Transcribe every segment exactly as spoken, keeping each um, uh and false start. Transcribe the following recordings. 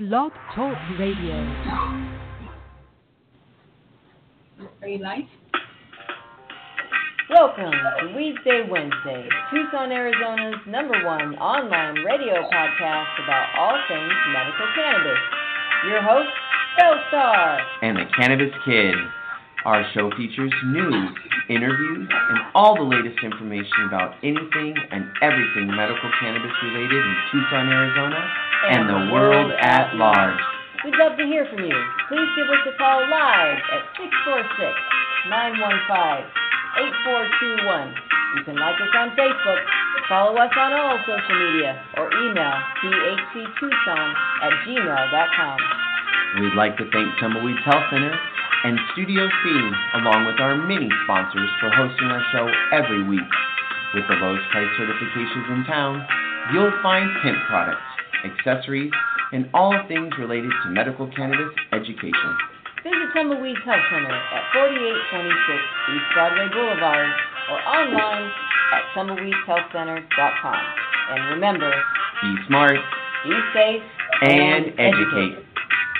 Blog Talk Radio. Are you live? Welcome to Weedsday Wednesday, Tucson, Arizona's number one online radio podcast about all things medical cannabis. Your host, Bellstar. And the Cannabis Kid. Our show features news, interviews, and all the latest information about anything and everything medical cannabis related in Tucson, Arizona, and, and the world at large. We'd love to hear from you. Please give us a call live at six four six, nine one five, eight four two one. You can like us on Facebook, follow us on all social media, or email t h c tucson at gmail dot com. We'd like to thank Tumbleweeds Health Center and Studio C, along with our many sponsors, for hosting our show every week. With the lowest price certifications in town, you'll find hemp products, accessories, and all things related to medical cannabis education. Visit Tumbleweeds Health Center at forty-eight twenty-six East Broadway Boulevard or online at tumbleweeds health center dot com. And remember, be smart, be safe, and, and educate. educate.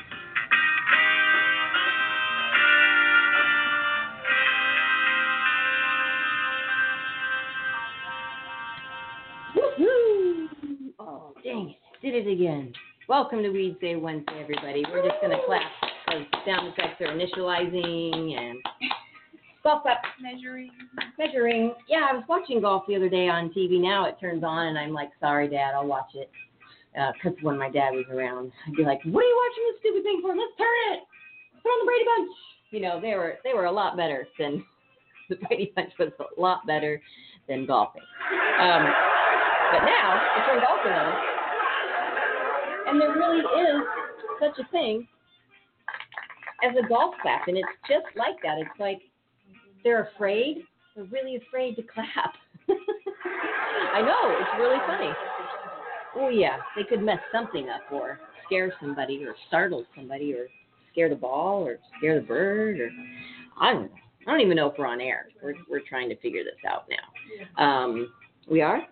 Oh, dang it. Did it again. Welcome to Weedsday Wednesday, everybody. We're just going to clap because sound effects are initializing and golf clap. Measuring. Measuring. Yeah, I was watching golf the other day on T V. Now it turns on, and I'm like, sorry, Dad, I'll watch it. Because uh, when my dad was around, I'd be like, what are you watching this stupid thing for? Let's turn it. Put on the Brady Bunch. You know, they were they were a lot better than, the Brady Bunch was a lot better than golfing. Um, but now, I turn golfing on. And there really is such a thing as a golf clap, and it's just like that. It's like they're afraid. They're really afraid to clap. I know, it's really funny. Oh, yeah, they could mess something up or scare somebody or startle somebody or scare the ball or scare the bird or I don't know. I don't even know if we're on air. We're, we're trying to figure this out now. Um, we are?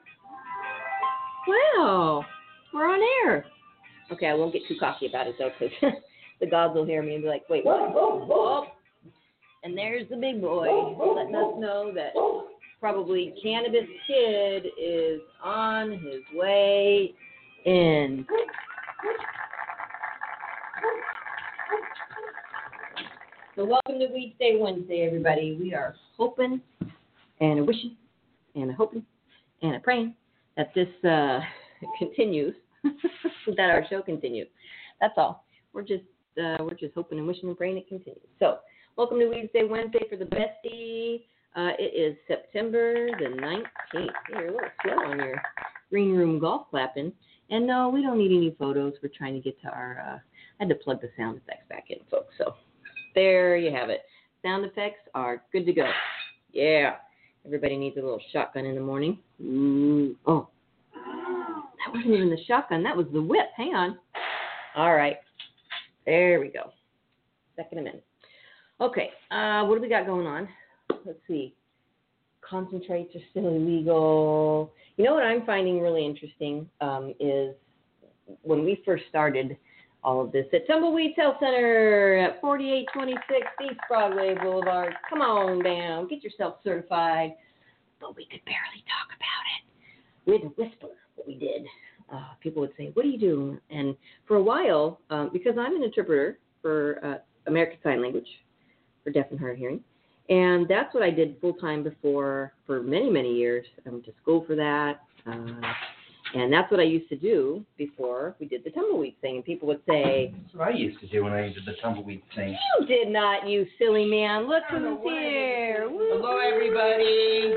Wow, we're on air. Okay, I won't get too cocky about it, though, because the gods will hear me and be like, wait, what? Oh. And there's the big boy letting us know that probably Cannabis Kid is on his way in. So welcome to Weedsday Wednesday, everybody. We are hoping and a wishing and a hoping and a praying that this uh, continues. that our show continues. That's all. We're just uh, we're just hoping and wishing and praying it continues. So, welcome to Weedsday Wednesday for the bestie. Uh, it is September the nineteenth. You're a little slow on your green room golf clapping. And no, we don't need any photos. We're trying to get to our. Uh, I had to plug the sound effects back in, folks. So, there you have it. Sound effects are good to go. Yeah. Everybody needs a little shotgun in the morning. Ooh. Oh. That wasn't even the shotgun. That was the whip. Hang on. All right. There we go. Second a minute. Okay. Uh, what do we got going on? Let's see. Concentrates are still illegal. You know what I'm finding really interesting um, is when we first started all of this at Tumbleweeds Health Center at forty-eight twenty-six East Broadway Boulevard. Come on down. Get yourself certified. But we could barely talk about it. We had to whisper. What we did. Uh, people would say, what do you do? And for a while, um, because I'm an interpreter for uh, American Sign Language for deaf and hard of hearing, and that's what I did full-time before for many, many years. I went to school for that, uh, and that's what I used to do before we did the tumbleweed thing. And people would say, that's what I used to do when I did the tumbleweed thing. You did not, you silly man. Look who's here. Hello, everybody.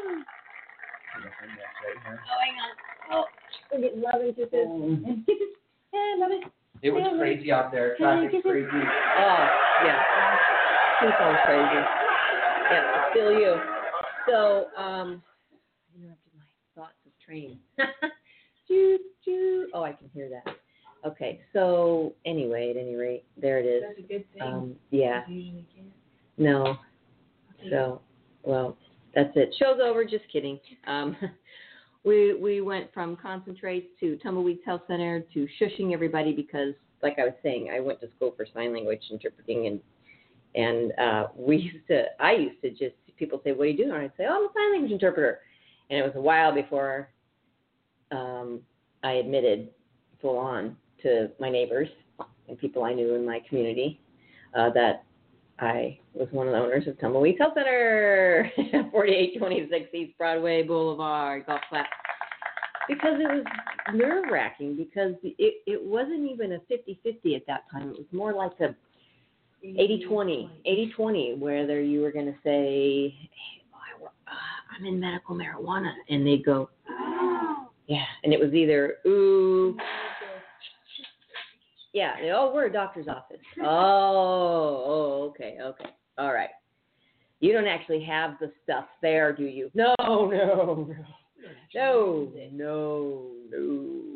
Oh, hang on. Oh, we're getting love and kisses. And kisses. Yeah, love it. It was yeah, crazy out there. Traffic's crazy. Oh, yeah. Tucson's crazy. Yeah, still you. So, um, I interrupted my thoughts of train. choo, choo. Oh, I can hear that. Okay, so anyway, at any rate, there it is. That's a good thing. Um, yeah. You usually can't. No. So, well, that's it. Show's over. Just kidding. Um, we we went from concentrates to Tumbleweeds Health Center to shushing everybody because, like I was saying, I went to school for sign language interpreting, and and uh, we used to, I used to just, people say, what do you do? And I'd say, oh, I'm a sign language interpreter. And it was a while before um, I admitted full on to my neighbors and people I knew in my community uh, that I was one of the owners of Tumbleweeds Health Center, forty-eight twenty-six East Broadway Boulevard, Golf Clap. Because it was nerve-wracking, because it, it wasn't even a fifty-fifty at that time. It was more like a eighty twenty, eighty twenty, whether you were going to say, hey, I, uh, I'm in medical marijuana, and they'd go, oh. Yeah, and it was either, ooh, yeah, oh, we're a doctor's office. Oh, oh, okay, okay, all right. You don't actually have the stuff there, do you? No, no, no, no, no, no.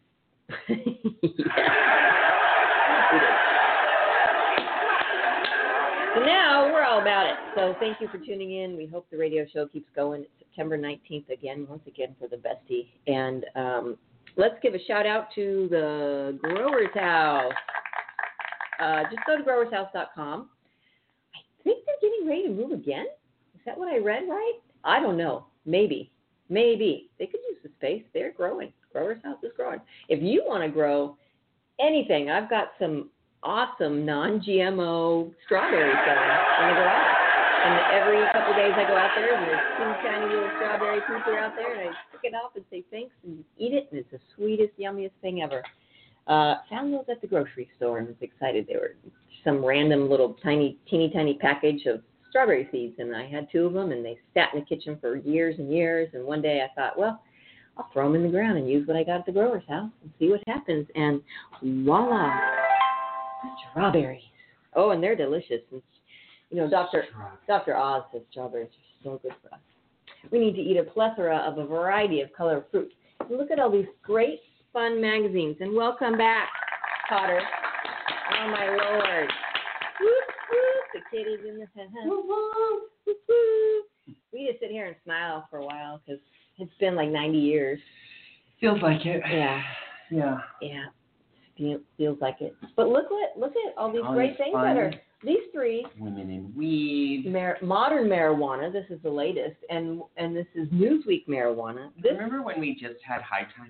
So now we're all about it. So thank you for tuning in. We hope the radio show keeps going. It's September nineteenth again, once again for the bestie. And um, let's give a shout out to the Growers House. Uh, just go to growers house dot com. I think they're getting ready to move again. Is that what I read right? I don't know. Maybe. Maybe. They could use the space. They're growing. Growers House is growing. If you want to grow anything, I've got some awesome non-G M O strawberries going in the garage. And every couple of days I go out there and there's two tiny little strawberry pooper out there, and I pick it up and say thanks and eat it, and it's the sweetest, yummiest thing ever. Uh, found those at the grocery store and was excited. They were some random little tiny, teeny tiny package of strawberry seeds, and I had two of them, and they sat in the kitchen for years and years. And one day I thought, well, I'll throw them in the ground and use what I got at the grower's house and see what happens. And voila, strawberries. Oh, and they're delicious. And, you know, Doctor Doctor Oz says strawberries are so good for us. We need to eat a plethora of a variety of color fruit. And look at all these great, fun magazines. And welcome back, Potter. Oh, my Lord. Whoop, whoop. The kid is in the house. Whoop, whoop, whoop. We just sit here and smile for a while because it's been like ninety years. Feels like it. Yeah. Yeah. Yeah. Feel, feels like it. But look what look at all these all great these things fun that are these three. Women in weed. Mar- modern marijuana. This is the latest, and and this is Newsweek marijuana. This, Remember when we just had High Time?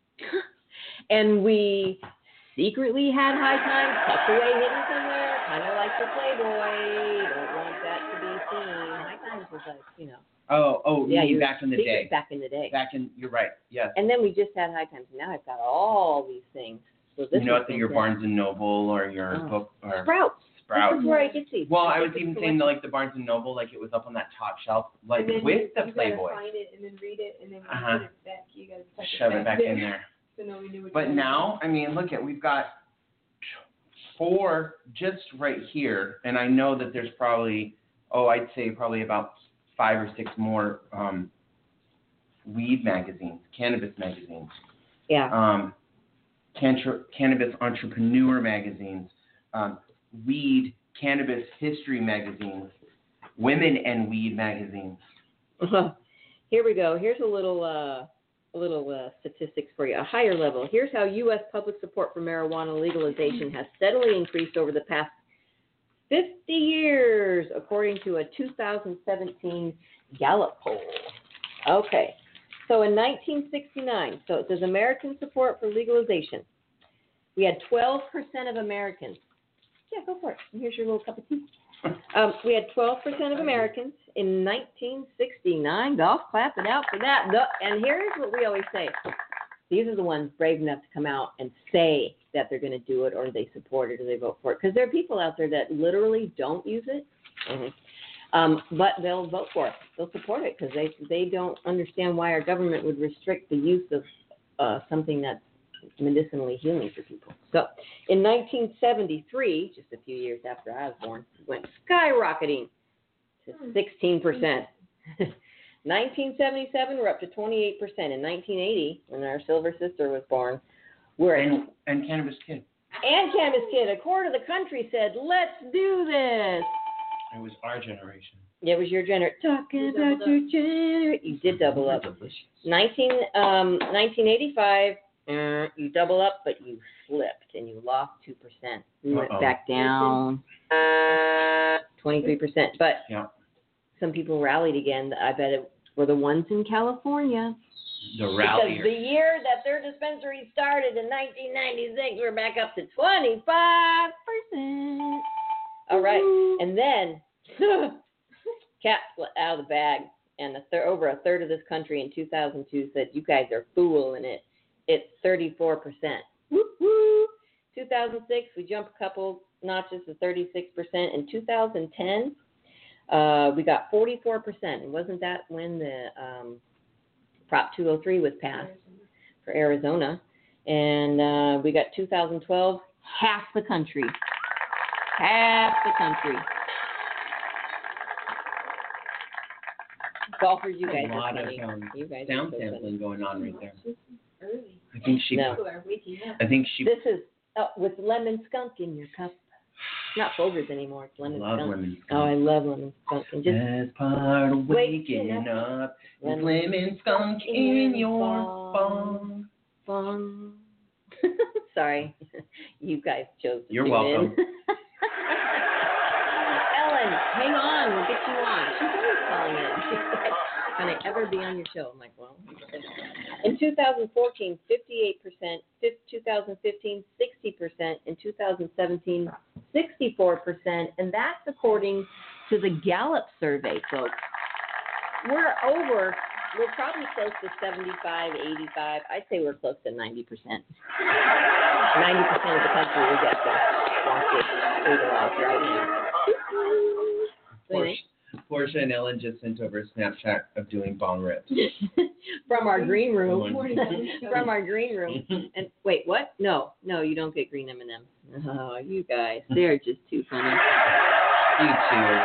and we secretly had High Time tucked away, hidden somewhere, kind of like the Playboy. Don't want that to be seen. High Times was like, you know. Oh, oh, Yeah, you you back in the secret day. Back in the day. Back in, you're right. Yes. And then we just had High Times. Now I've got all these things. So this you know, is at the, your fantastic. Barnes and Noble or your Oh. book or Sprouts. Sprouts. This is where I get these. Well, I was get even these saying like the Barnes and Noble, like it was up on that top shelf, like And then with you, the you Playboy. gotta find it and then read it, and then when Uh-huh. you put it back, you gotta tuck Shove it it back in there. So nobody knew what But you now, I mean, look at, we've got four just right here, and I know that there's probably, oh, I'd say probably about five or six more um, weed magazines, cannabis magazines, Yeah. um, can- cannabis entrepreneur magazines, um, weed, cannabis history magazines, women and weed magazines. Here we go. Here's a little uh, a little uh, statistics for you. A higher level. Here's how U S public support for marijuana legalization has steadily increased over the past fifty years, according to a two thousand seventeen Gallup poll. Okay. So in nineteen sixty-nine, so it says American support for legalization. We had twelve percent of Americans. Yeah, go for it. Here's your little cup of tea. Um, we had twelve percent of Americans in nineteen sixty-nine. Golf, clap it out for that. The, and here's what we always say. These are the ones brave enough to come out and say that they're going to do it or they support it or they vote for it. Because there are people out there that literally don't use it, mm-hmm. um, but they'll vote for it. They'll support it because they, they don't understand why our government would restrict the use of uh, something that's medicinally healing for people. So in nineteen seventy-three, just a few years after I was born, it went skyrocketing to sixteen percent. nineteen seventy-seven, we're up to twenty-eight percent. In nineteen eighty, when our silver sister was born, we're at, And, and Cannabis Kid. and Cannabis Kid, a quarter of the country said, let's do this. It was our generation. It was your gener. Talking You about doubled your gener. You did double up. Nineteen, um, nineteen eighty-five. Uh, you double up, but you slipped and you lost two percent. You went Uh-oh. back down uh, twenty-three percent. But Yeah. some people rallied again. I bet it were the ones in California. The Because rallier. the year that their dispensary started in nineteen ninety-six, we're back up to twenty-five percent. All right. And then, cat flew out of the bag, and a thir- over a third of this country in two thousand two said, you guys are fooling it. It's thirty-four percent. Woo-hoo. two thousand six, we jumped a couple notches to thirty-six percent. In two thousand ten, uh, we got forty-four percent. And wasn't that when the um, Prop two oh three was passed for Arizona? And uh, we got two thousand twelve, half the country. Half the country. Golfers, you guys a are lot of funny. um, You guys sound are so sampling going on right there. Early. I think she. No. People are waking up. I think she. This is oh, with lemon skunk in your cup. Not Folgers anymore. It's lemon love skunk. lemon Oh, I skunk. love lemon skunk. And just As part of waking waking up, up, with lemon skunk in your bong. fun. Sorry, you guys chose to You're tune welcome. in. Ellen, hang on, we'll get you on. She's always calling in. She's like, can I ever be on your show? I'm like, well. In two thousand fourteen, fifty-eight percent. two thousand fifteen, sixty percent. In two thousand seventeen, sixty-four percent. And that's according to the Gallup survey, folks. We're over, we're probably close to seventy-five, eighty-five. I'd say we're close to ninety percent. ninety percent of the country will get this once it's legalized right now. Portia, Portia and Ellen just sent over a Snapchat of doing bong rips. From our green room. Morning, morning. From our green room. And wait, what? No, no, you don't get green M and M's. Oh, you guys, they're just too funny. You too.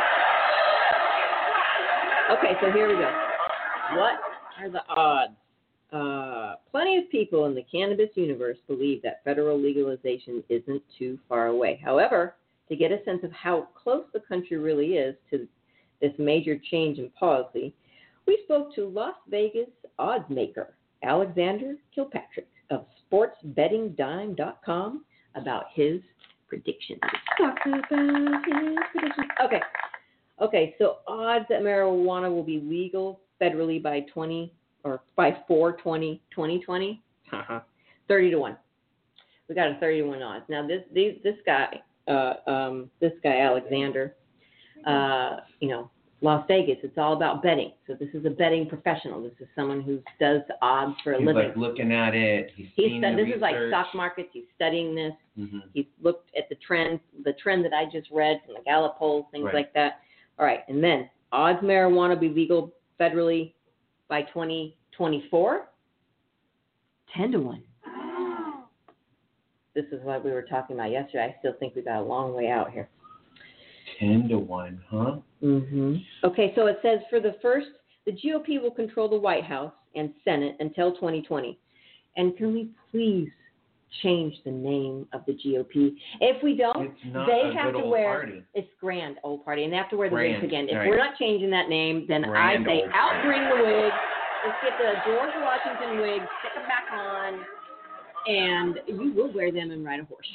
Okay, so here we go. What are the odds? Uh, plenty of people in the cannabis universe believe that federal legalization isn't too far away. However, to get a sense of how close the country really is to this major change in policy, we spoke to Las Vegas odds maker Alexander Kilpatrick of sports betting dime dot com about his predictions. Talk about his predictions. Okay. Okay, so odds that marijuana will be legal federally by twenty or by four twenty twenty twenty, uh-huh. thirty to one. We got a thirty to one odds. Now this this, this guy, uh, um, this guy Alexander, uh, you know, Las Vegas. It's all about betting. So this is a betting professional. This is someone who does odds for a He's living. like looking at it. He's He's seen done, the this is like research. stock markets. He's studying this. Mm-hmm. He's looked at the trends, the trend that I just read from the Gallup polls, things Right. like that. All right, and then odds marijuana be legal federally by twenty twenty-four, ten to one. This is what we were talking about yesterday. I still think we got a long way out here. Ten to one, huh? Mm-hmm. Okay, so it says for the first, the G O P will control the White House and Senate until twenty twenty. And can we please change the name of the G O P? If we don't, It's not they a have good to old wear, party. it's Grand Old Party, and they have to wear the Grand, wigs again. If right. we're not changing that name, then Grand I say Old out Party. bring the wigs. Let's get the George Washington wigs, stick them back on, and you will wear them and ride a horse.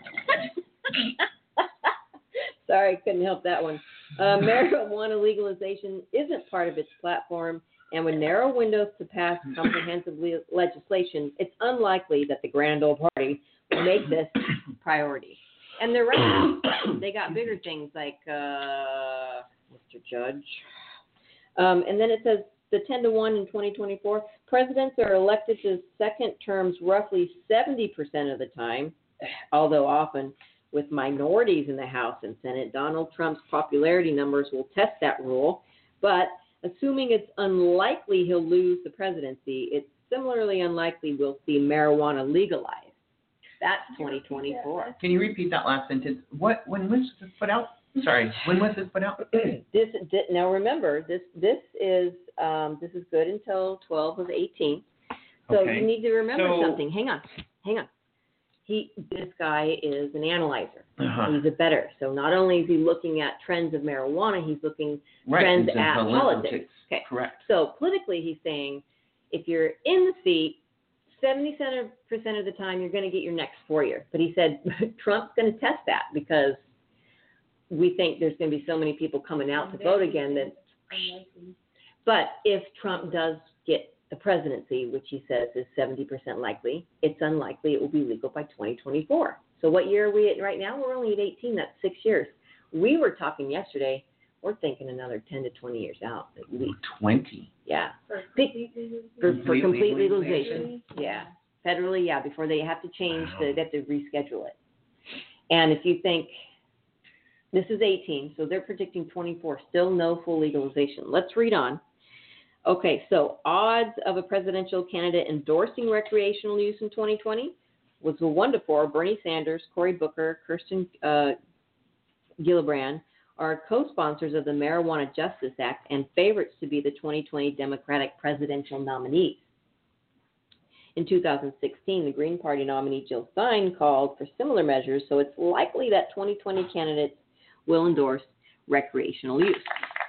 Sorry, couldn't help that one. Uh, marijuana legalization isn't part of its platform, and with narrow windows to pass comprehensive le- legislation, it's unlikely that the Grand Old Party will make this priority. And they're right. They got bigger things like uh, Mister Judge. Um, and then it says the ten to one in twenty twenty-four, presidents are elected to second terms roughly seventy percent of the time, although often with minorities in the House and Senate. Donald Trump's popularity numbers will test that rule, but assuming it's unlikely he'll lose the presidency, it's similarly unlikely we'll see marijuana legalized. That's twenty twenty-four. Can you repeat that last sentence? What? When was this put out? Sorry, when was this put out? This now remember this this is um, this is good until twelve of eighteen. So Okay. you need to remember So- something. Hang on, hang on. he this guy is an analyzer. Uh-huh. He's a better. So not only is he looking at trends of marijuana, he's looking Right. trends It's in at politics. politics. Okay. Correct. So politically, he's saying if you're in the seat, seventy-seven percent of the time you're going to get your next four years. But he said Trump's going to test that because we think there's going to be so many people coming out to vote again that. But if Trump does get the presidency, which he says is seventy percent likely, it's unlikely it will be legal by twenty twenty-four. So what year are we at right now? We're only at eighteen. That's six years. We were talking yesterday. We're thinking another ten to twenty years out at least. twenty. Yeah. For Be- For, for Complete complete legalization? legalization. Yeah. Federally, yeah, before they have to change, Wow. the, they have to reschedule it. And if you think, this is eighteen, so they're predicting twenty-four, still no full legalization. Let's read on. Okay, so odds of a presidential candidate endorsing recreational use in twenty twenty was a one to four. Bernie Sanders, Cory Booker, Kirsten uh, Gillibrand are co-sponsors of the Marijuana Justice Act and favorites to be the twenty twenty Democratic presidential nominees. In two thousand sixteen, the Green Party nominee Jill Stein called for similar measures, so it's likely that twenty twenty candidates will endorse recreational use.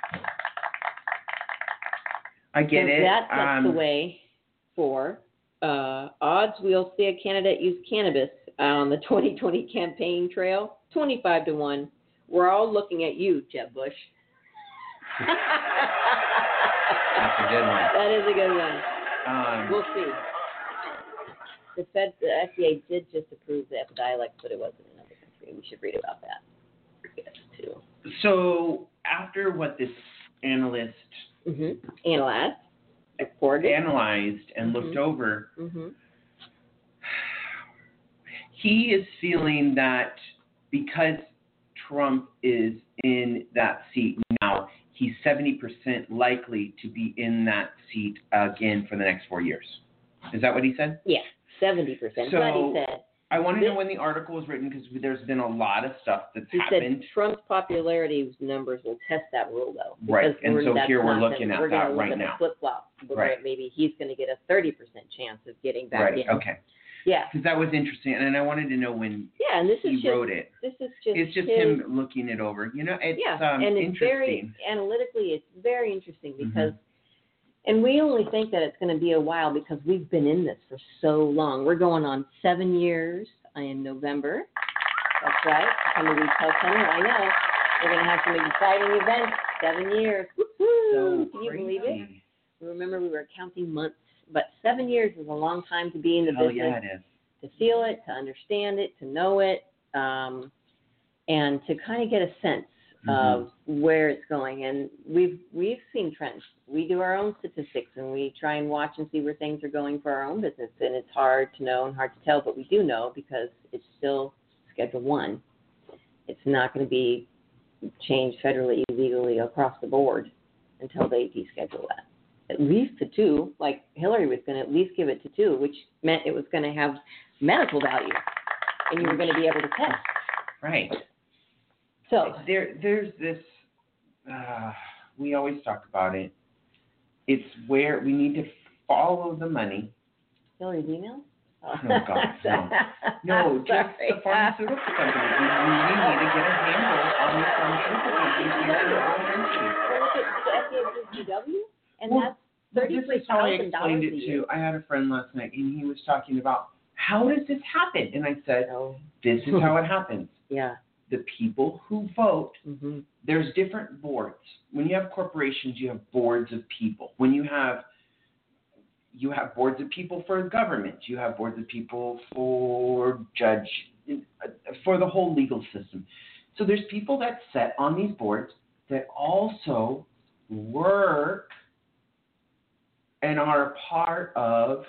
I get so it. That sets um, the way for uh, odds we'll see a candidate use cannabis on the twenty twenty campaign trail, twenty-five to one. We're all looking at you, Jeb Bush. That's a good one. That is a good one. Um, We'll see. The Fed, the F D A did just approve the Epidiolex, but it wasn't in another country. We should read about that. Yes, too. so after what this analyst Mm-hmm. Analyzed, reported. analyzed and Mhm. looked over, Mm-hmm. he is feeling that because Trump is in that seat now, he's seventy percent likely to be in that seat again for the next four years. Is that what he said? Yeah, seventy percent. So, but he said, I want to know This- when the article was written because there's been a lot of stuff that's he happened. said Trump's popularity numbers will test that rule, though. Right, because and we're- so that's here we're not looking gonna- at we're that gonna look right at the now. flip-flop, where Right. maybe he's going to get a thirty percent chance of getting back Right, in. okay. Yeah. Because that was interesting, and I wanted to know when Yeah, and this he is just, wrote it. this is just It's just his, him looking it over. You know, it's yeah, um, and it's interesting. very analytically, it's very interesting Mhm. because, and we only think that it's going to be a while because we've been in this for so long. We're going on seven years in November. That's right. Some of these tell Center. I know we're going to have some exciting events. Seven years. Woo-hoo. So Can you crazy. believe it? Remember, we were counting months, but seven years is a long time to be in the Hell business. yeah, it is. To feel it, to understand it, to know it, um, and to kind of get a sense Mhm. of where it's going. And we've we've seen trends. We do our own statistics, and we try and watch and see where things are going for our own business. And it's hard to know and hard to tell, but we do know because it's still Schedule One. It's not going to be changed federally, legally across the board until they deschedule that. At least to two, like Hillary was going to at least give it to two, which meant it was going to have medical value, and you were going to be able to test. Right. So, There, there's this. Uh, we always talk about it. It's where we need to follow the money. Hillary's email? Oh, God, no. No, just Sorry. the pharmaceutical companies. We really need to get a handle on the pharmaceutical companies here in our country. Well, look at the F D A gives G W, and Well, that's This thirty-three is how I thousand dollars explained a it year. to. I had a friend last night, and he was talking about how does this happen, and I said, So, this is how it happens. yeah. The people who vote, Mm-hmm. there's different boards. When you have corporations, you have boards of people. When you have you have boards of people for government. You have boards of people for judge, for the whole legal system. So there's people that sit on these boards that also work and are a part of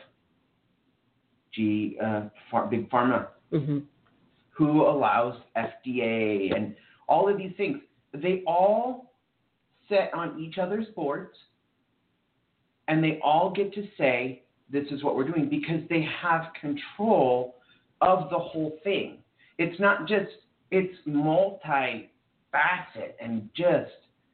G, uh, Ph- Big Pharma, Mm-hmm. who allows F D A and all of these things. They all sit on each other's boards, and they all get to say, this is what we're doing, because they have control of the whole thing. It's not just, it's multi-faceted and just,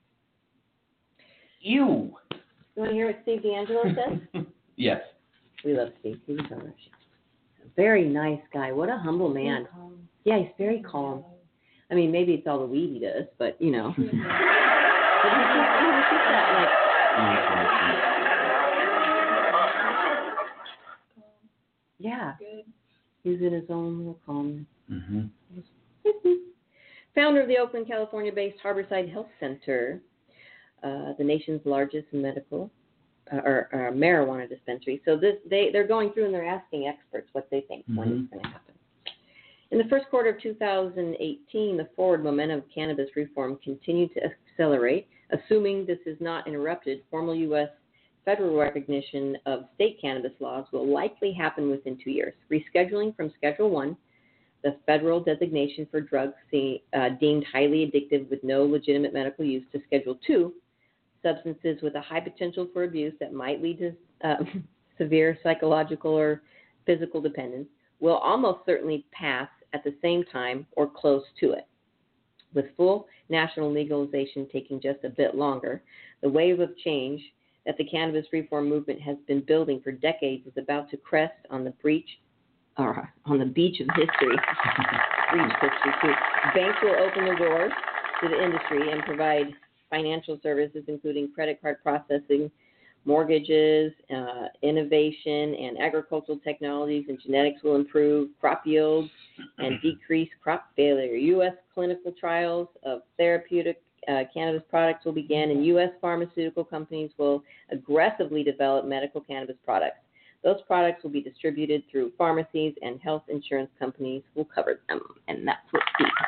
ew. You want to hear what Steve D'Angelo says? Yes. We love Steve. He was on our show. very nice guy. What a humble man. Calm. Yeah, he's very calm. I mean, maybe it's all the weed he does, but you know. But he's just, he's just that, like, yeah, Good. he's in his own little calmness. Mm-hmm. Founder of the Oakland, California-based Harborside Health Center, uh, the nation's largest medical uh, or, or marijuana dispensary. So this, they, they're going through and they're asking experts what they think Mm-hmm. when it's going to happen. In the first quarter of two thousand eighteen, the forward momentum of cannabis reform continued to accelerate. Assuming this is not interrupted, formal U S federal recognition of state cannabis laws will likely happen within two years. Rescheduling from Schedule one, the federal designation for drugs see, uh, deemed highly addictive with no legitimate medical use, to Schedule two, substances with a high potential for abuse that might lead to uh, severe psychological or physical dependence, will almost certainly pass at the same time or close to it. With full national legalization taking just a bit longer, the wave of change that the cannabis reform movement has been building for decades is about to crest on the breach, or on the beach of history. Breach history too. Banks will open their doors to the industry and provide financial services, including credit card processing, mortgages, uh, innovation, and agricultural technologies and genetics will improve crop yields and decrease crop failure. U S clinical trials of therapeutic uh, cannabis products will begin, and U S pharmaceutical companies will aggressively develop medical cannabis products. Those products will be distributed through pharmacies, and health insurance companies will cover them, and that's what Steve has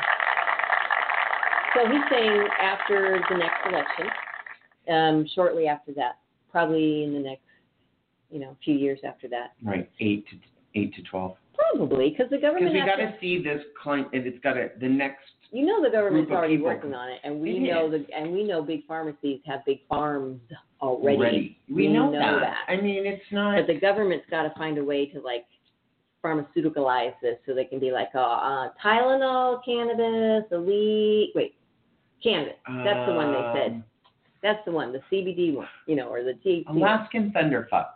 to say. So he's saying after the next election, Um, shortly after that, probably in the next, you know, few years after that. Right, eight to eight to twelve. Probably, because the Because government we has got to, to see this client, and it's got to the next. you know, the government's group of already people. working on it, and we It know is. the, and we know big pharmacies have big farms already. Ready. We, We know, know that. that. I mean, it's not. But the government's got to find a way to like pharmaceuticalize this, so they can be like, oh, uh, Tylenol, cannabis, elite, wait, cannabis. That's the one they said. um, That's the one, the C B D one, you know, or the T H C. Alaskan Thunderfuck.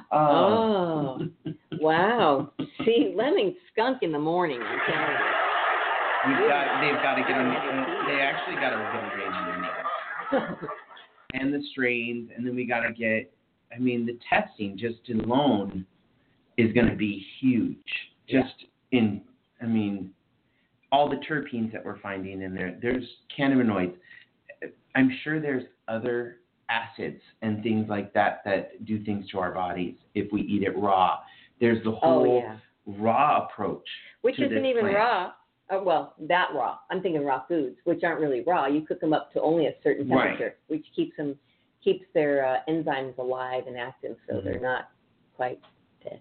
Oh, wow. See, lemming skunk in the morning, I'm telling you. We've got, they've got to get them. They actually got to get them drained and the strains, and then we got to get. I mean, the testing just alone is going to be huge. Just yeah. in, I mean, all the terpenes that we're finding in there. There's cannabinoids. I'm sure there's other acids and things like that that do things to our bodies if we eat it raw. There's the whole oh, yeah. raw approach. Which to isn't this even plant. raw. Uh, well, that raw. I'm thinking raw foods, which aren't really raw. You cook them up to only a certain temperature, Right. which keeps them keeps their uh, enzymes alive and active, so mm-hmm. they're not quite dead.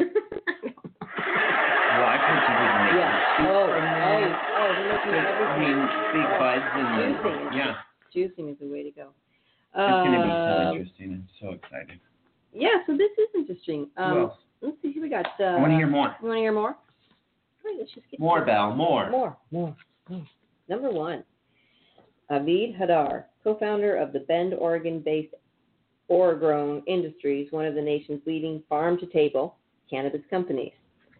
Well, I've heard some people make yeah. soup Oh, from oh, there. oh, they're making I everything. mean, big oh, buds and juicing. yeah. Juicing is the way to go. It's going to be so Uh, interesting. I'm so excited. Yeah, so this is interesting. Um, Well, let's see who we got. Uh, I want to hear more. You want to hear more? All right, let's just get More, to Belle, more. More, more, more. Number one, Avid Hadar, co-founder of the Bend, Oregon-based Oregrown Industries, one of the nation's leading farm-to-table cannabis companies.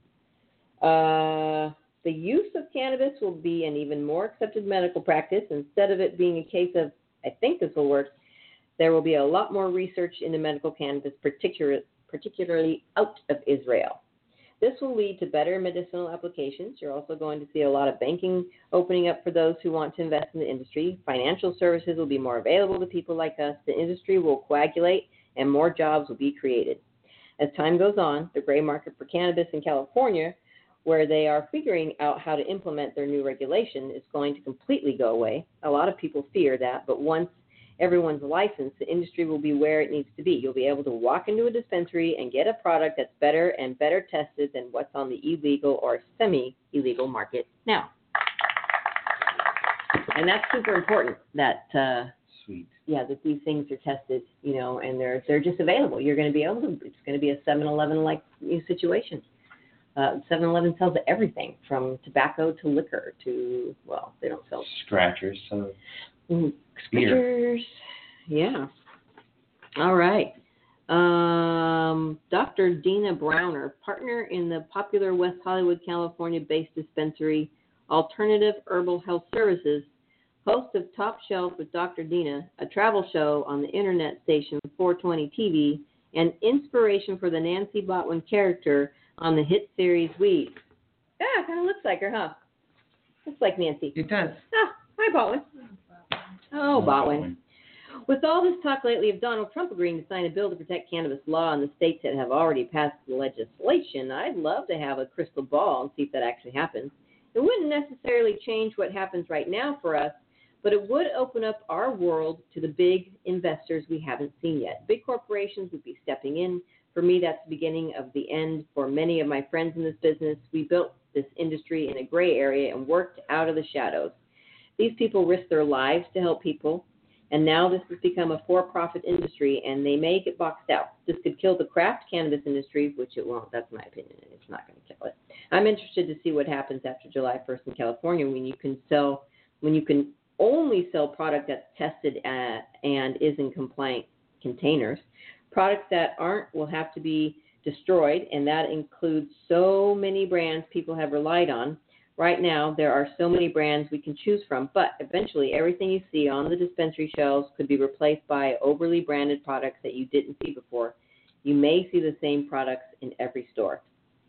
Uh, the use of cannabis will be an even more accepted medical practice. Instead of it being a case of, I think this will work, there will be a lot more research into medical cannabis, particular, particularly out of Israel. This will lead to better medicinal applications. You're also going to see a lot of banking opening up for those who want to invest in the industry. Financial services will be more available to people like us. The industry will coagulate, and more jobs will be created. As time goes on, the gray market for cannabis in California, where they are figuring out how to implement their new regulation, is going to completely go away. A lot of people fear that, but once everyone's licensed, the industry will be where it needs to be. You'll be able to walk into a dispensary and get a product that's better and better tested than what's on the illegal or semi-illegal market now. And that's super important that, uh, Sweet. yeah, that these things are tested, you know, and they're they're just available. You're going to be able to, it's going to be a seven eleven-like situation. Uh, seven eleven sells everything from tobacco to liquor to, well, they don't sell Scratchers. So. Mm, Scratchers. Yeah. All right. Um, Doctor Dina Browner, partner in the popular West Hollywood, California-based dispensary Alternative Herbal Health Services, host of Top Shelf with Doctor Dina, a travel show on the internet station four twenty T V, and inspiration for the Nancy Botwin character on the hit series Weeds. Yeah, kind of looks like her, huh? Looks like Nancy. It does. Ah, hi, Botwin. Oh, Botwin. With all this talk lately of Donald Trump agreeing to sign a bill to protect cannabis law in the states that have already passed the legislation, I'd love to have a crystal ball and see if that actually happens. It wouldn't necessarily change what happens right now for us, but it would open up our world to the big investors we haven't seen yet. Big corporations would be stepping in. For me, that's the beginning of the end. For many of my friends in this business, we built this industry in a gray area and worked out of the shadows. These people risk their lives to help people, and now this has become a for-profit industry, and they may get boxed out. This could kill the craft cannabis industry, which it won't. That's my opinion, and it's not going to kill it. I'm interested to see what happens after July first in California when you can sell, when you can only sell product that's tested at and is in compliant containers. Products that aren't will have to be destroyed, and that includes so many brands people have relied on. Right now, there are so many brands we can choose from, but eventually everything you see on the dispensary shelves could be replaced by overly branded products that you didn't see before. You may see the same products in every store.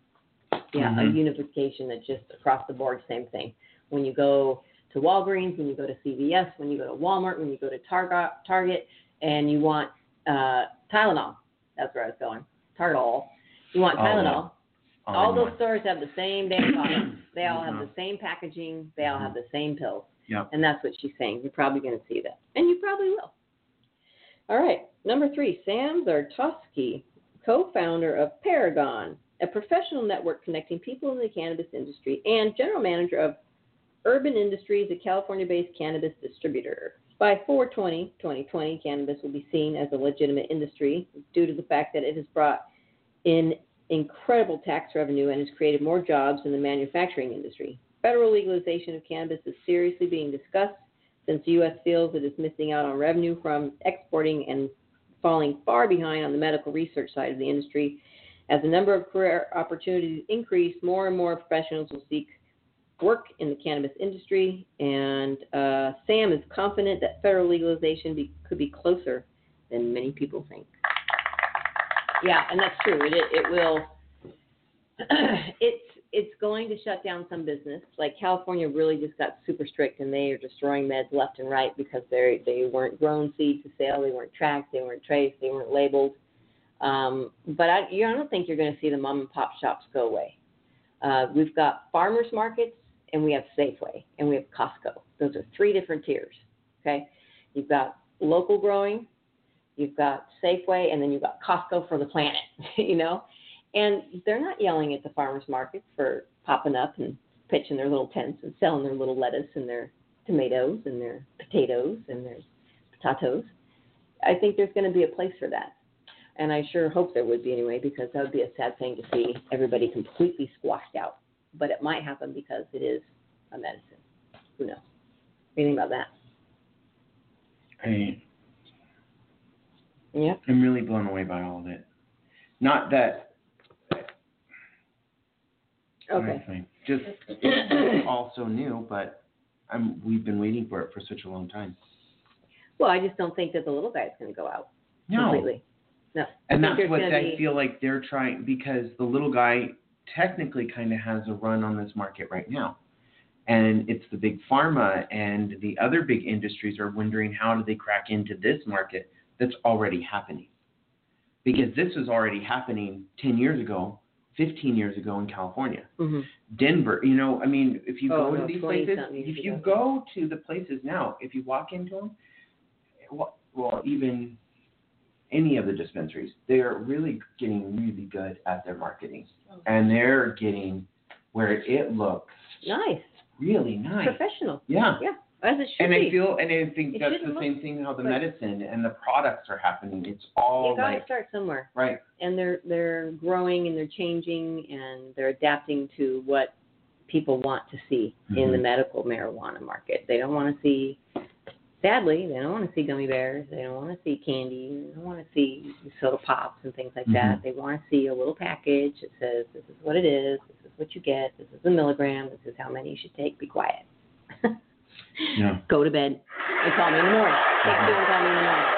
Yeah, mm-hmm. A unification that just across the board, same thing. When you go to Walgreens, when you go to C V S, when you go to Walmart, when you go to Target, Target, and you want uh, Tylenol. That's where I was going. Target. You want Tylenol. Oh, all those stores have the same damn products. They all have the same packaging. They all have the same pills. Yep. And that's what she's saying. You're probably going to see that. And you probably will. All right. Number three, Sam Zartowski, co-founder of Paragon, a professional network connecting people in the cannabis industry, and general manager of Urban Industries, a California-based cannabis distributor. By four twenty twenty twenty, cannabis will be seen as a legitimate industry due to the fact that it has brought in incredible tax revenue and has created more jobs in the manufacturing industry. Federal legalization of cannabis is seriously being discussed since the U S feels it is missing out on revenue from exporting and falling far behind on the medical research side of the industry. As the number of career opportunities increase, more and more professionals will seek work in the cannabis industry, and uh, Sam is confident that federal legalization be, could be closer than many people think. Yeah, and that's true. It it will. it's it's going to shut down some business. Like California really just got super strict, and they are destroying meds left and right because they they weren't grown seed to sale, they weren't tracked, they weren't traced, they weren't labeled. Um, but I, you know, I don't think you're going to see the mom and pop shops go away. Uh, we've got farmers markets, and we have Safeway, and we have Costco. Those are three different tiers. Okay, you've got local growing. You've got Safeway, and then you've got Costco for the planet, you know? And they're not yelling at the farmers markets for popping up and pitching their little tents and selling their little lettuce and their tomatoes and their potatoes and their potatoes. I think there's going to be a place for that. And I sure hope there would be anyway, because that would be a sad thing to see everybody completely squashed out. But it might happen because it is a medicine. Who knows? What do you think about that? I... Yeah. I'm really blown away by all of it. Not that. Okay. Just it's all so new, but I'm. We've been waiting for it for such a long time. Well, I just don't think that the little guy's going to go out no. completely. No. And that's what I be... feel like they're trying, because the little guy technically kind of has a run on this market right now. And it's the big pharma and the other big industries are wondering how do they crack into this market that's already happening. Because this was already happening ten years ago, fifteen years ago in California. Mm-hmm. Denver, you know, I mean, if you oh, go no, to these places, if you go to the places now, if you walk into them, well, well, even any of the dispensaries, they're really getting really good at their marketing. Okay. And they're getting where it looks nice. Really nice. Professional. Yeah. Yeah. As it should and be. I feel, and I think it that's the look, same thing how the medicine and the products are happening. It's all you gotta like, start somewhere, right? And they're they're growing and they're changing and they're adapting to what people want to see mm-hmm. in the medical marijuana market. They don't want to see sadly, they don't want to see gummy bears. They don't want to see candy. They don't want to see soda pops and things like Mhm. that. They want to see a little package that says, this is what it is. This is what you get. This is the milligram. This is how many you should take. Be quiet. Yeah. Go to bed and call me in the morning. Take two and call me in the morning.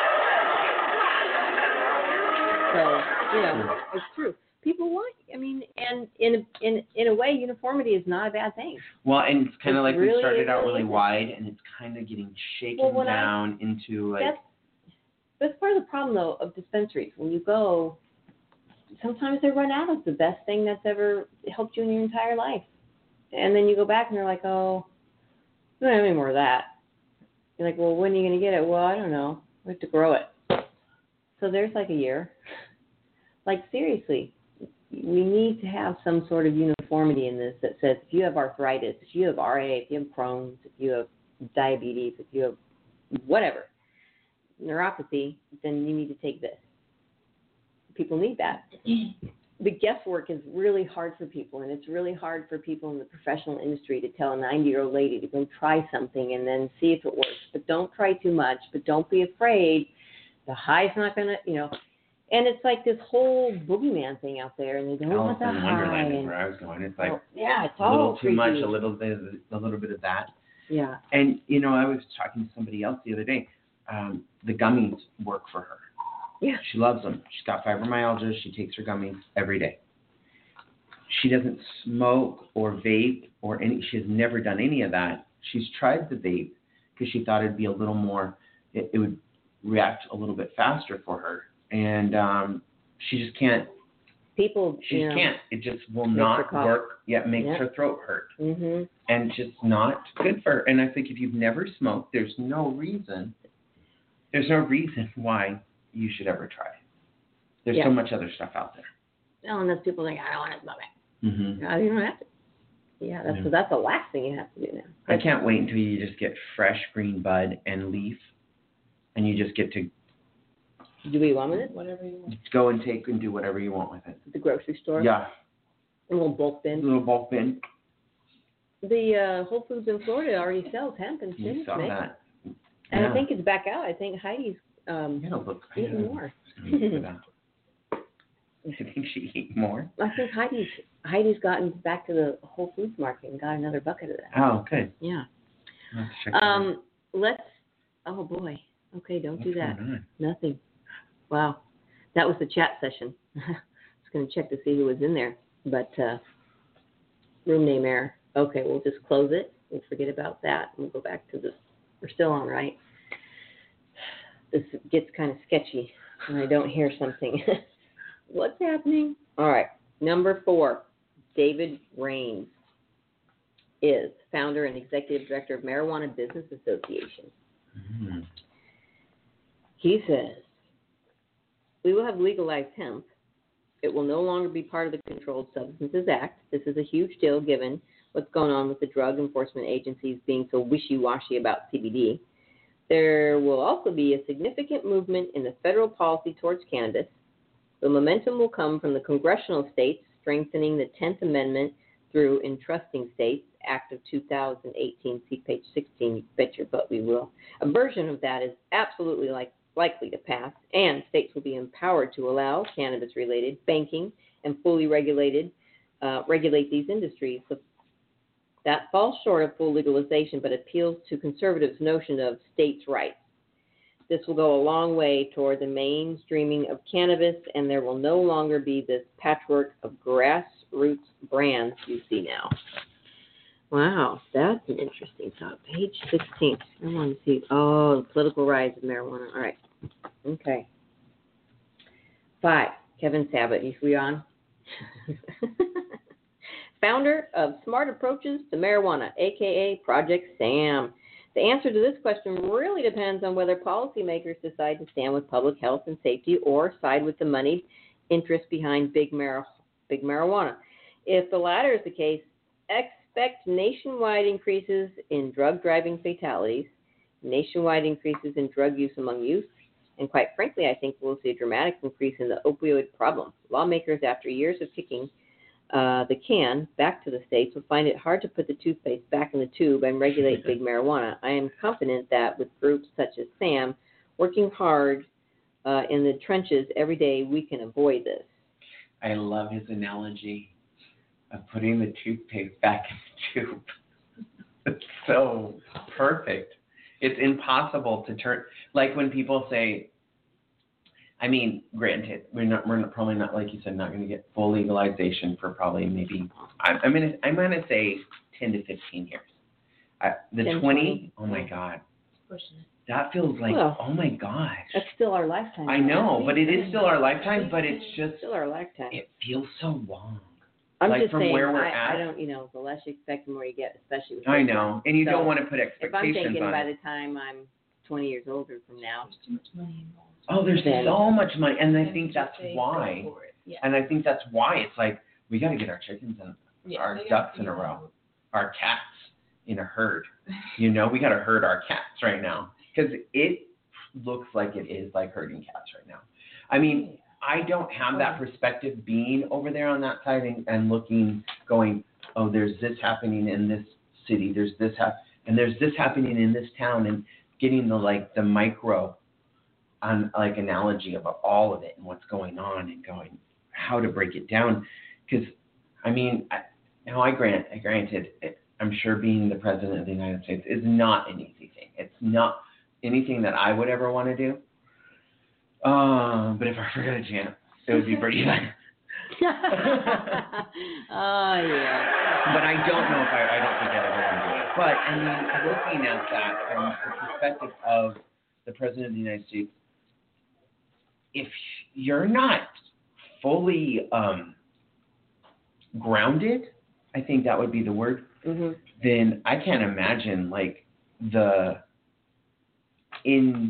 So, you know, it's true. People want, I mean, and in in in a way, uniformity is not a bad thing. Well, and it's kind It of like really we started out really really is. wide, and it's kind of getting shaken Well, when I- down into like. That's that's part of the problem, though, of dispensaries. When you go, sometimes they run out of the best thing that's ever helped you in your entire life, and then you go back and they're like, oh, we don't have any more of that. You're like, well, when are you going to get it? Well, I don't know. We have to grow it. So there's like a year. Like, seriously, we need to have some sort of uniformity in this that says if you have arthritis, if you have R A, if you have Crohn's, if you have diabetes, if you have whatever, neuropathy, then you need to take this. People need that. The guesswork is really hard for people, and it's really hard for people in the professional industry to tell a ninety-year-old lady to go try something and then see if it works. But don't try too much, but don't be afraid. The high's not going to, you know, and it's like this whole boogeyman thing out there, and they don't Alice want the in high. Wonderland is And, where I was going. It's like oh, yeah, it's a all little too creepy. much, a little bit, of, a little bit of that. Yeah. And you know, I was talking to somebody else the other day. Um, the gummies work for her. Yeah. She loves them. She's got fibromyalgia. She takes her gummies every day. She doesn't smoke or vape or any. She has never done any of that. She's tried the vape because she thought it'd be a little more. It, it would react a little bit faster for her, and um, she just can't. People, She you just know, can't. It just will makes her not cough. work. Yeah, it makes Yeah. her throat hurt, Mhm. and it's just not good for her. And I think if you've never smoked, there's no reason. There's no reason why you should ever try it. There's Yeah. so much other stuff out there. Well, and that's people think, I don't want to smoke it. Mm-hmm. No, you don't have to. Yeah, that's Yeah. that's the last thing you have to do now. I can't wait until you just get fresh green bud and leaf, and you just get to Do we want it? Whatever you want. go and take and do whatever you want with it. At the grocery store? Yeah, A little bulk bin. little bulk bin. The uh, Whole Foods in Florida already sells hemp and You spinach saw mix. that. And Yeah. I think it's back out. I think Heidi's um, I gotta look. I eating gotta more. look for that. I think she ate more. I think Heidi's Heidi's gotten back to the Whole Foods market and got another bucket of that. Oh, good. Yeah. I'll have to check that out. Um, let's. Oh boy. Okay, don't What's do that. going on? Nothing. Wow. That was the chat session. I was going to check to see who was in there, but uh, room name error. Okay, we'll just close it. We'll forget about that. We'll go back to this. We're still on, right? This gets kind of sketchy when I don't hear something. What's happening? All right. Number four, David Raines is founder and executive director of Marijuana Business Association. Mm. He says, we will have legalized hemp. It will no longer be part of the Controlled Substances Act. This is a huge deal given what's going on with the drug enforcement agencies being so wishy-washy about C B D. There will also be a significant movement in the federal policy towards cannabis. The momentum will come from the congressional states strengthening the tenth Amendment through Entrusting States, Act of two thousand eighteen, see page sixteen, you bet your butt we will. A version of that is absolutely like, likely to pass, and states will be empowered to allow cannabis-related banking and fully regulated uh, regulate these industries. So that falls short of full legalization, but appeals to conservatives' notion of states' rights. This will go a long way toward the mainstreaming of cannabis, and there will no longer be this patchwork of grassroots brands you see now. Wow, that's an interesting thought. Page sixteen. I want to see. Oh, the political rise of marijuana. All right. Okay. Five, Kevin Sabat. Is we on? Founder of Smart Approaches to Marijuana, a k a. Project SAM. The answer to this question really depends on whether policymakers decide to stand with public health and safety or side with the moneyed interest behind big, mar- big marijuana. If the latter is the case, expect nationwide increases in drug driving fatalities, nationwide increases in drug use among youth, and quite frankly, I think we'll see a dramatic increase in the opioid problem. Lawmakers, after years of kicking uh, the can back to the states will find it hard to put the toothpaste back in the tube and regulate big marijuana. I am confident that with groups such as SAM working hard uh, in the trenches every day, we can avoid this. I love his analogy of putting the toothpaste back in the tube. It's so perfect. It's impossible to turn, like when people say, I mean, granted, we're not, we're not, probably not, like you said, not going to get full legalization for probably maybe, I'm, I'm going to, I'm going to say ten to fifteen years. Uh, the ten, twenty, twenty oh my God, Pushing it. that feels like, Well, oh my gosh. That's still our lifetime. I know, but it is still our lifetime, but it's just, Still our lifetime. it feels so long. I'm like just from saying, where we're I, I at. don't, you know, the less you expect, the more you get, especially with I this know, one. and you So, don't want to put If I'm expectations thinking on by it. the time I'm twenty years older from now, There's too much money involved. Oh, there's Then- so much money, and I And think just that's say, why. go for it. Yeah. And I think that's why it's like we got to get our chickens and Yeah, our they ducks gotta in a figure row, out. our cats in a herd. You know, we got to herd our cats right now because it looks like it is like herding cats right now. I mean, I don't have that perspective being over there on that side and, and looking, going, oh, there's this happening in this city, there's this hap- and there's this happening in this town, and getting the like the micro on like analogy of all of it and what's going on and going how to break it down. Because I mean, I, now I grant, I granted, it, I'm sure being the president of the United States is not an easy thing. It's not anything that I would ever want to do. Uh, but if I forgot a chance, it would be pretty fun. oh yeah. But I don't know if I, I don't think I'd ever want to do it. But I mean, looking at that from the perspective of the president of the United States, if you're not fully um, grounded, I think that would be the word, Mm-hmm. then I can't imagine like the in,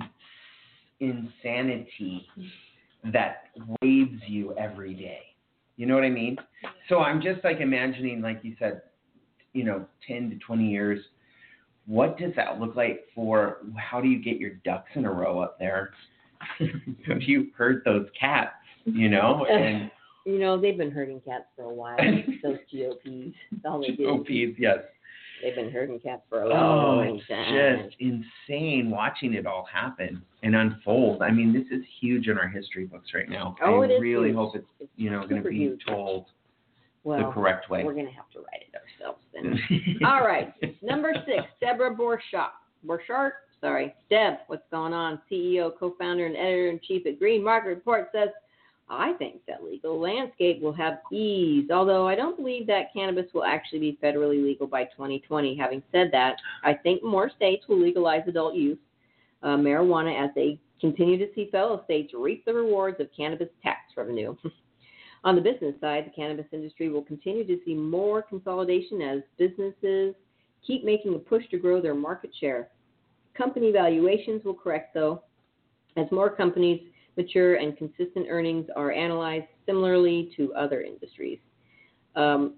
insanity that waves you every day. You know what I mean? So I'm just like imagining, like you said, you know, ten to twenty years. What does that look like for, how do you get your ducks in a row up there? Have you heard those cats, you know? And You know, they've been herding cats for a while. Those G O Ps. That's all they do. O Ps, yes. They've been herding cats for a Oh, long it's time. just insane watching it all happen and unfold. I mean, this is huge in our history books right now. Oh, I it is really huge. hope it's, It's you know, going to super be huge. told Well, the correct way. we're going to have to write it ourselves then. All right. Number six, Deborah Borchardt. Borchardt? Sorry. Deb, what's going on? C E O, co-founder, and editor-in-chief at Green Market Report says, I think that legal landscape will have ease, although I don't believe that cannabis will actually be federally legal by twenty twenty. Having said that, I think more states will legalize adult use uh, marijuana as they continue to see fellow states reap the rewards of cannabis tax revenue. On the business side, the cannabis industry will continue to see more consolidation as businesses keep making a push to grow their market share. Company valuations will correct, though, as more companies mature and consistent earnings are analyzed similarly to other industries. Um,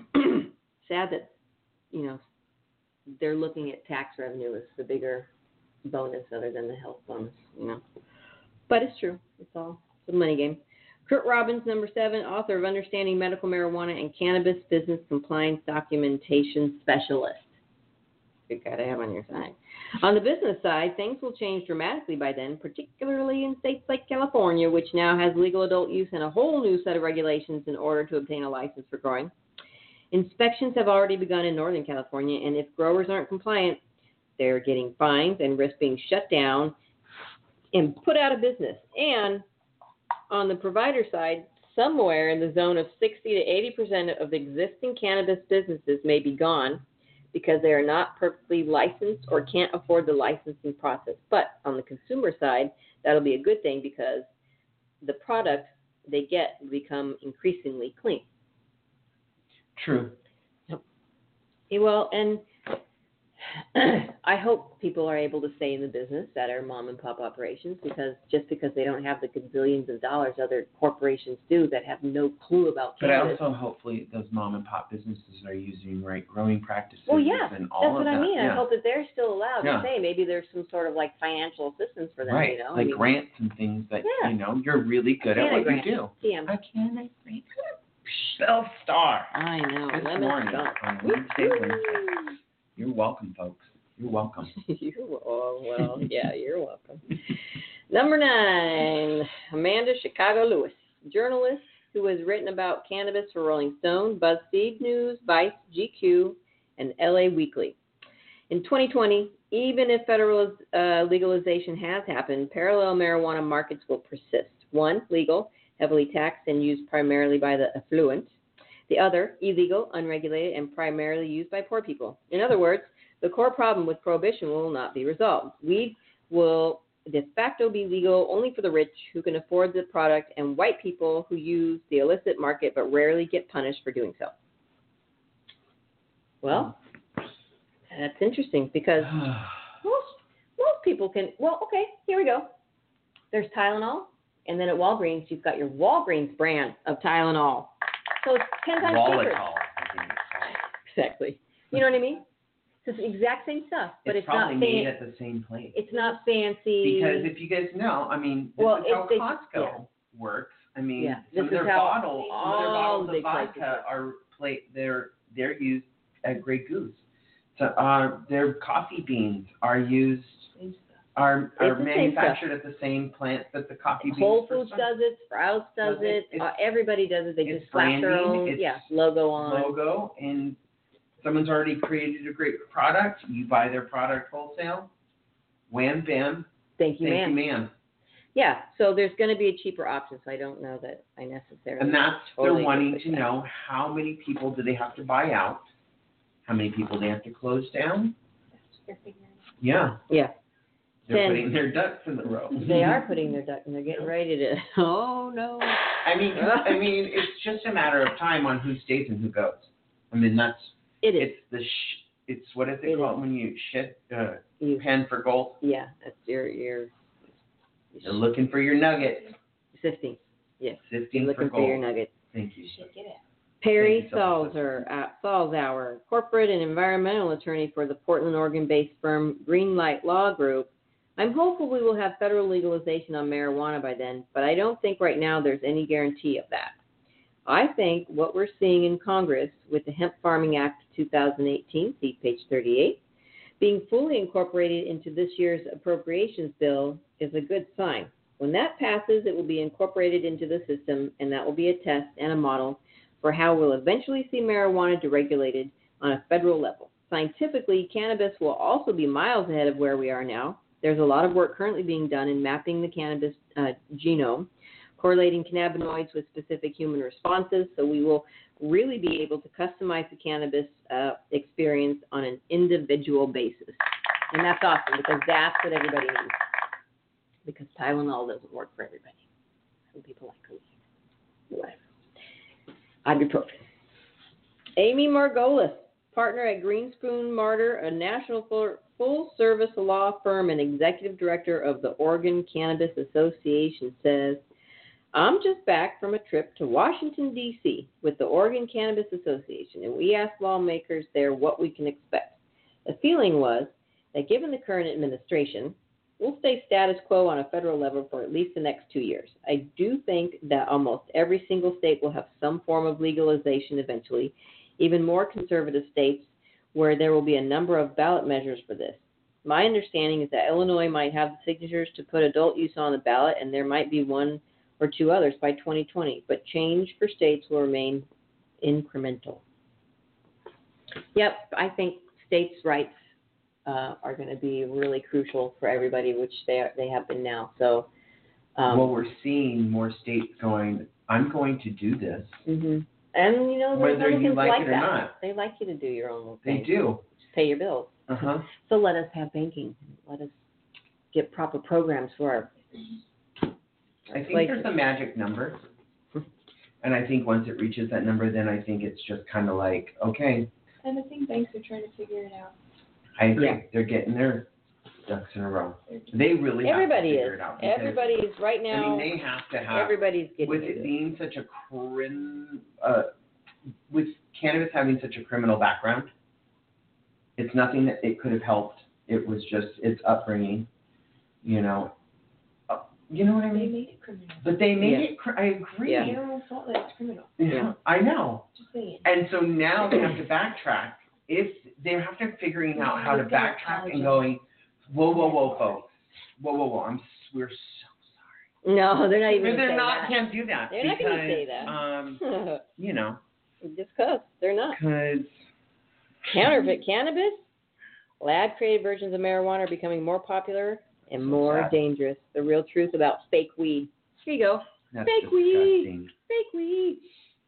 sad that, you know, they're looking at tax revenue as the bigger bonus other than the health bonus, you know. But it's true. It's all it's a money game. Kurt Robbins, number seven, author of Understanding Medical Marijuana and Cannabis Business Compliance Documentation Specialist. Good guy to have on your side. On the business side, things will change dramatically by then, particularly in states like California, which now has legal adult use and a whole new set of regulations in order to obtain a license for growing. Inspections have already begun in Northern California, and if growers aren't compliant, they're getting fines and risk being shut down and put out of business. And on the provider side, somewhere in the zone of sixty to eighty percent of existing cannabis businesses may be gone because they are not perfectly licensed or can't afford the licensing process. But on the consumer side, that'll be a good thing because the product they get will become increasingly clean. True. Yep. Well, and I hope people are able to stay in the business that are mom and pop operations, because just because they don't have the gazillions of dollars other corporations do that have no clue about But I cannabis. also hopefully those mom and pop businesses are using right growing practices Well, yeah, and all that's of what that. I mean. Yeah. I hope that they're still allowed Yeah. to say maybe there's some sort of like financial assistance for them, right, you know? like grants and things that Yeah. you know you're really good A at what grant. you do. C M. I can I grant. Self-star. I know. This Lemon morning skunk. on Weedsday Wednesday. You're welcome, folks. You're welcome. You're oh, well, yeah, you're welcome. Number nine, Amanda Chicago Lewis, journalist who has written about cannabis for Rolling Stone, BuzzFeed News, Vice, G Q, and L A Weekly. In twenty twenty, even if federal uh, legalization has happened, parallel marijuana markets will persist. One, legal, heavily taxed and used primarily by the affluent. The other, illegal, unregulated, and primarily used by poor people. In other words, the core problem with prohibition will not be resolved. Weed will de facto be legal only for the rich who can afford the product and white people who use the illicit market but rarely get punished for doing so. Well, that's interesting because most most people can, well, okay, here we go. There's Tylenol, and then at Walgreens, you've got your Walgreens brand of Tylenol. So it's ten times cheaper. Volatile, I think it's called. Exactly. You know what I mean? It's the exact same stuff, but it's, it's probably not made fan- at the same place. It's not fancy. Because if you guys know, I mean, this Well, is how if they- Costco yeah. works. I mean, Yeah, some this of their is how bottles, some of their all bottles the of big places vodka are play. They're they're used at Grey Goose. So uh, their coffee beans are used are are It's the same manufactured at the same plant that the coffee beans. Whole were Foods started. does it, Sprouts does Does it? it, uh, everybody does it. They it's just slap their branding, own it's yeah, logo on. logo, and someone's already created a great product. You buy their product wholesale. Wham bam. Thank you, Thank ma'am. you, ma'am. Yeah, so there's going to be a cheaper option, so I don't know that I necessarily. And that's totally they're wanting agree to with that. know how many people do they have to buy out, how many people they have to close down. Yeah, Yeah, they're Ten. putting their ducks in the row. they are putting their duck and they're getting ready to. Oh no. I mean, I mean, it's just a matter of time on who stays and who goes. I mean, that's It is. it's the sh- it's what is it, It called when you shit uh, You, pen for gold? yeah, that's your your. You're looking for your nugget, Sifting. Yes. sifting You're for looking for your gold. nuggets. Thank you. Should get it. Perry Thank you so much. Salzer, uh, Salzauer, corporate and environmental attorney for the Portland, Oregon-based firm Greenlight Law Group. I'm hopeful we will have federal legalization on marijuana by then, but I don't think right now there's any guarantee of that. I think what we're seeing in Congress with the Hemp Farming Act of two thousand eighteen, see page thirty-eight, being fully incorporated into this year's appropriations bill is a good sign. When that passes, it will be incorporated into the system, and that will be a test and a model for how we'll eventually see marijuana deregulated on a federal level. Scientifically, cannabis will also be miles ahead of where we are now. There's a lot of work currently being done in mapping the cannabis uh, genome, correlating cannabinoids with specific human responses, so we will really be able to customize the cannabis uh, experience on an individual basis. And that's awesome, because that's what everybody needs. Because Tylenol doesn't work for everybody. Some people like weed. Whatever. Ibuprofen. Amy Margolis, partner at Greenspoon Martyr, a national full, full-service law firm and executive director of the Oregon Cannabis Association, says, I'm just back from a trip to Washington, D C with the Oregon Cannabis Association, and we asked lawmakers there what we can expect. The feeling was that given the current administration, we'll stay status quo on a federal level for at least the next two years. I do think that almost every single state will have some form of legalization eventually, even more conservative states where there will be a number of ballot measures for this. My understanding is that Illinois might have the signatures to put adult use on the ballot, and there might be one or two others by twenty twenty, but change for states will remain incremental. Yep, I think states' rights Uh, are going to be really crucial for everybody, which they are, they have been now. So, um, well, we're seeing more states going, I'm going to do this. Mm-hmm. And, you know, the Whether you Republicans like like it or that. not. They like you to do your own little They thing. do. Just pay your bills. Uh-huh. So let us have banking. Let us get proper programs for our, our I think places. there's a magic number. And I think once it reaches that number, then I think it's just kind of like, okay, And I think banks are trying to figure it out. I agree. Yeah. They're getting their ducks in a row. They really Everybody have to figure is. it out. because, Everybody is right now. I mean, they have to have, everybody's getting with into it it. being such a crim, uh, with cannabis having such a criminal background, it's nothing that it could have helped. It was just its upbringing, you know. Uh, you know what I They mean? made it criminal. But they made Yeah. it, cr- I agree. Yeah. Narrow fault that it's criminal. Yeah, I know. Just saying. And so now they have to backtrack. If they have to figuring out how to backtrack and going, whoa, whoa, whoa, folks, whoa, whoa, whoa. I'm we're so No, they're not even. sorry. They're say not. that. Can't do that. They're because, not going to say that. Um, you know. Just because they're not. Because Counterfeit cannabis, lab-created versions of marijuana are becoming more popular and So more sad. dangerous. The real truth about fake weed. Here you go. that's Fake weed. disgusting. Fake weed.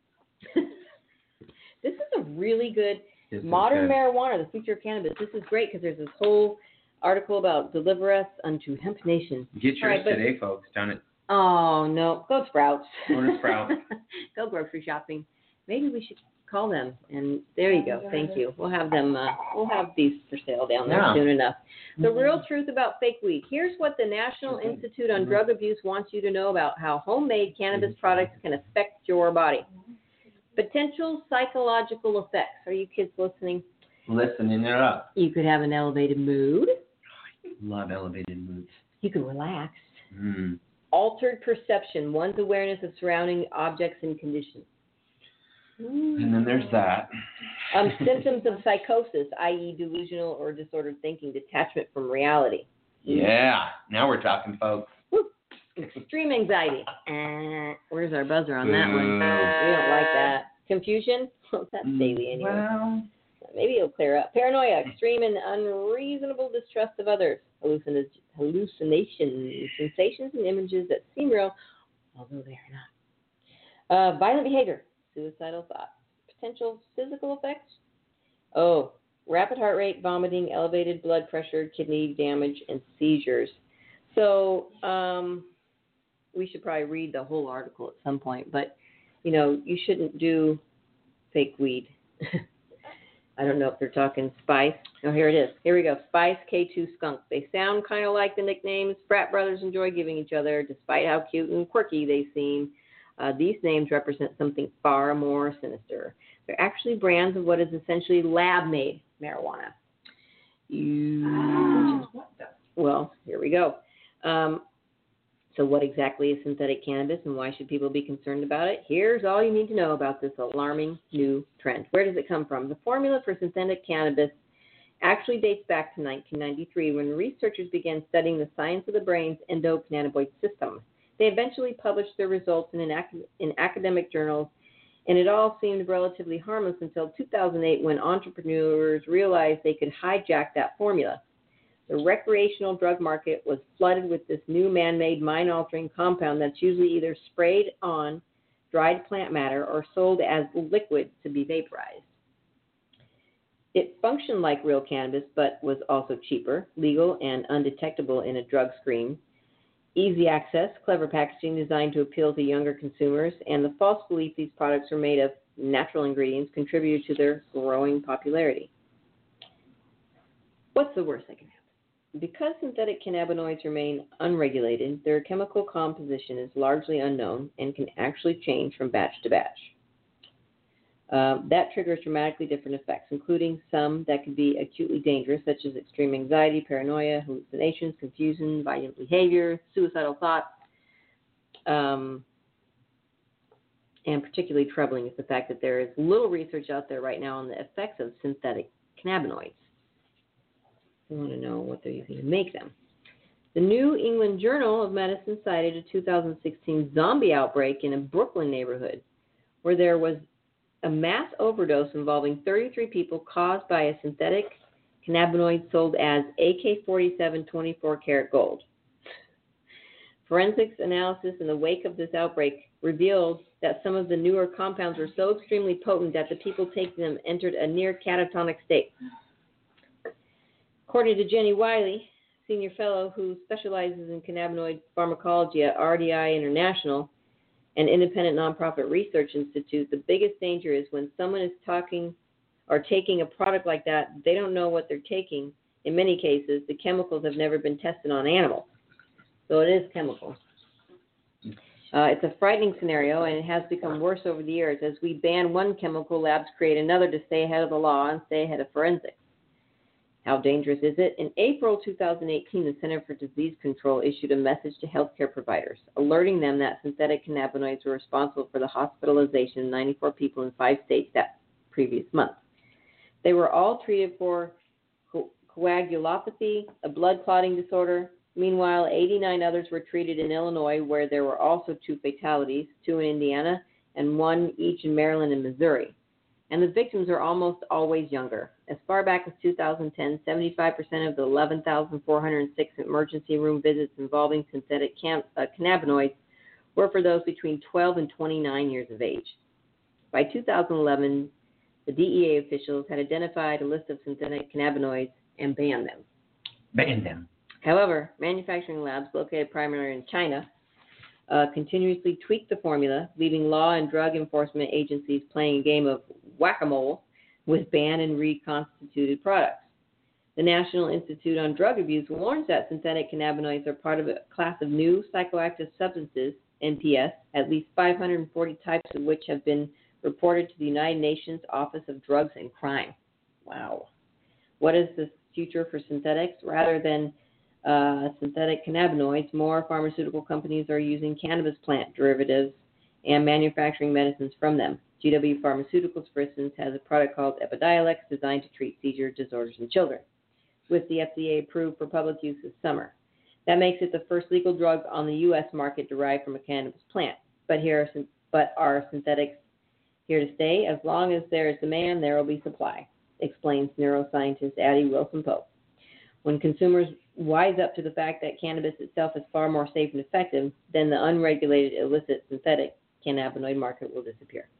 This is a really good This is modern good. marijuana, the future of cannabis. This is great because there's this whole article about deliver us unto hemp nation. Get yours All right, but- today, folks. Down at Oh no, go Sprouts. Go to Sprouts. Go grocery shopping. Maybe we should call them. And there you go. Thank you. We'll have them. Uh, we'll have these for sale down there Yeah. soon enough. The real truth about fake weed. Here's what the National Institute on Drug Abuse wants you to know about how homemade cannabis products can affect your body. Potential psychological effects. Are you kids listening? listening it up. You could have an elevated mood. Love elevated moods. You can relax. Mm. Altered perception, one's awareness of surrounding objects and conditions. And then there's that. Um, symptoms of psychosis, that is delusional or disordered thinking, detachment from reality. Yeah. Now we're talking, folks. Woo. Extreme anxiety. Uh, where's our buzzer on that one? Boo. We don't like that. Confusion? Well, that's daily anyway. Well, Maybe it'll clear up. Paranoia, extreme and unreasonable distrust of others. Hallucin- hallucinations, sensations and images that seem real, although they are not. Uh, violent behavior, suicidal thoughts. Potential physical effects? Oh, rapid heart rate, vomiting, elevated blood pressure, kidney damage, and seizures. So um, we should probably read the whole article at some point, but, you know, you shouldn't do fake weed. I don't know if they're talking Spice. Oh, here it is. Here we go. Spice, K two Skunk. They sound kind of like the nicknames frat brothers enjoy giving each other, despite how cute and quirky they seem. Uh, these names represent something far more sinister. They're actually brands of what is essentially lab-made marijuana. You, What the? well, here we go. Um, so what exactly is synthetic cannabis and why should people be concerned about it? Here's all you need to know about this alarming new trend. Where does it come from? The formula for synthetic cannabis actually dates back to nineteen ninety-three when researchers began studying the science of the brain's endocannabinoid system. They eventually published their results in, an ac- in academic journals, and it all seemed relatively harmless until two thousand eight when entrepreneurs realized they could hijack that formula. The recreational drug market was flooded with this new man-made mind-altering compound that's usually either sprayed on dried plant matter or sold as liquid to be vaporized. It functioned like real cannabis, but was also cheaper, legal, and undetectable in a drug screen. Easy access, clever packaging designed to appeal to younger consumers, and the false belief these products are made of natural ingredients contributed to their growing popularity. What's the worst that can happen? Because synthetic cannabinoids remain unregulated, their chemical composition is largely unknown and can actually change from batch to batch. Uh, that triggers dramatically different effects, including some that can be acutely dangerous, such as extreme anxiety, paranoia, hallucinations, confusion, violent behavior, suicidal thoughts. Um, and particularly troubling is the fact that there is little research out there right now on the effects of synthetic cannabinoids. I want to know what they're using to make them. The New England Journal of Medicine cited a two thousand sixteen zombie outbreak in a Brooklyn neighborhood where there was a mass overdose involving thirty-three people caused by a synthetic cannabinoid sold as A K forty-seven twenty-four karat gold. Forensics analysis in the wake of this outbreak revealed that some of the newer compounds were so extremely potent that the people taking them entered a near catatonic state. According to Jenny Wiley, senior fellow who specializes in cannabinoid pharmacology at R D I International, an independent nonprofit research institute, the biggest danger is when someone is talking or taking a product like that, they don't know what they're taking. In many cases, the chemicals have never been tested on animals. So it is chemical. Uh, it's a frightening scenario, and it has become worse over the years. As we ban one chemical, labs create another to stay ahead of the law and stay ahead of forensics. How dangerous is it? In April two thousand eighteen, the Center for Disease Control issued a message to healthcare providers, alerting them that synthetic cannabinoids were responsible for the hospitalization of ninety-four people in five states that previous month. They were all treated for co- coagulopathy, a blood clotting disorder. Meanwhile, eighty-nine others were treated in Illinois, where there were also two fatalities, two in Indiana and one each in Maryland and Missouri. And the victims are almost always younger. As far back as two thousand ten, seventy-five percent of the eleven thousand four hundred six emergency room visits involving synthetic cam- uh, cannabinoids were for those between twelve and twenty-nine years of age. By two thousand eleven, the D E A officials had identified a list of synthetic cannabinoids and banned them. Ban them. However, manufacturing labs located primarily in China uh, continuously tweak the formula, leaving law and drug enforcement agencies playing a game of whack-a-mole with banned and reconstituted products. The National Institute on Drug Abuse warns that synthetic cannabinoids are part of a class of new psychoactive substances, N P S, at least five hundred forty types of which have been reported to the United Nations Office of Drugs and Crime. Wow. What is the future for synthetics? Rather than uh, synthetic cannabinoids, more pharmaceutical companies are using cannabis plant derivatives and manufacturing medicines from them. G W Pharmaceuticals, for instance, has a product called Epidiolex designed to treat seizure disorders in children, with the F D A approved for public use this summer. That makes it the first legal drug on the U S market derived from a cannabis plant. But here are, but are synthetics here to stay? As long as there is demand, there will be supply, explains neuroscientist Addie Wilson-Pope. When consumers wise up to the fact that cannabis itself is far more safe and effective, then the unregulated illicit synthetic cannabinoid market will disappear.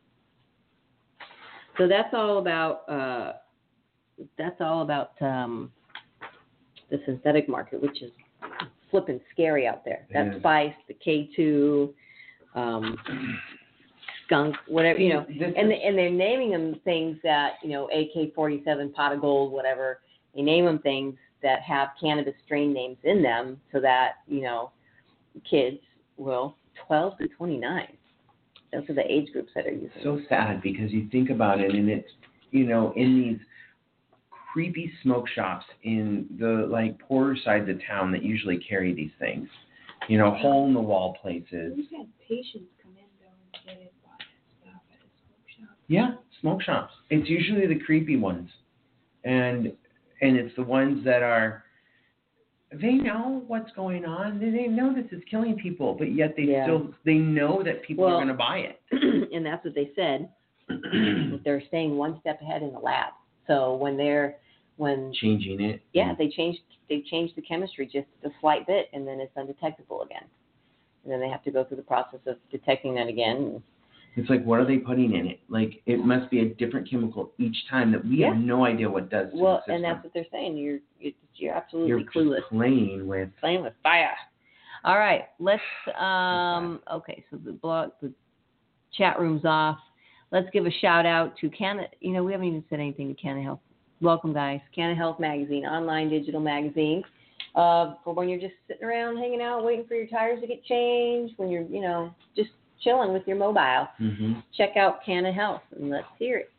So that's all about uh, that's all about um, the synthetic market, which is flipping scary out there. That Yeah. spice, the K two, um, skunk, whatever, you know, This and is- they, and they're naming them things that, you know, A K forty-seven, pot of gold, whatever. They name them things that have cannabis strain names in them so that, you know, kids will twelve to twenty-nine. Those are the age groups that are using So it. sad because you think about it, and it's, you know, in these creepy smoke shops in the like poorer sides of town that usually carry these things, you know, hole in the wall places. We've had patients come in though and say they bought that stuff at a smoke shop. Yeah, smoke shops. It's usually the creepy ones, and and it's the ones that are. They know what's going on. They, they know this is killing people, but yet they Yeah. still they know that people Well- are going to buy it. And that's what they said. That they're staying one step ahead in the lab. So when they're when Changing it. yeah, they changed they changed the chemistry just a slight bit, and then it's undetectable again. And then they have to go through the process of detecting that again. It's like, what are they putting in it? Like, it must be a different chemical each time that we Yeah. have no idea what does to Well, the system. and that's what they're saying. You're you're, you're absolutely You're clueless. just playing with. Playing with fire. All right, let's. Um, okay, so the blog, the chat room's off. Let's give a shout out to Canna. You know, we haven't even said anything to Canna Health. Welcome, guys. Canna Health Magazine, online digital magazine, uh, for when you're just sitting around, hanging out, waiting for your tires to get changed. When you're, you know, just chilling with your mobile. Mm-hmm. Check out Canna Health and let's hear it.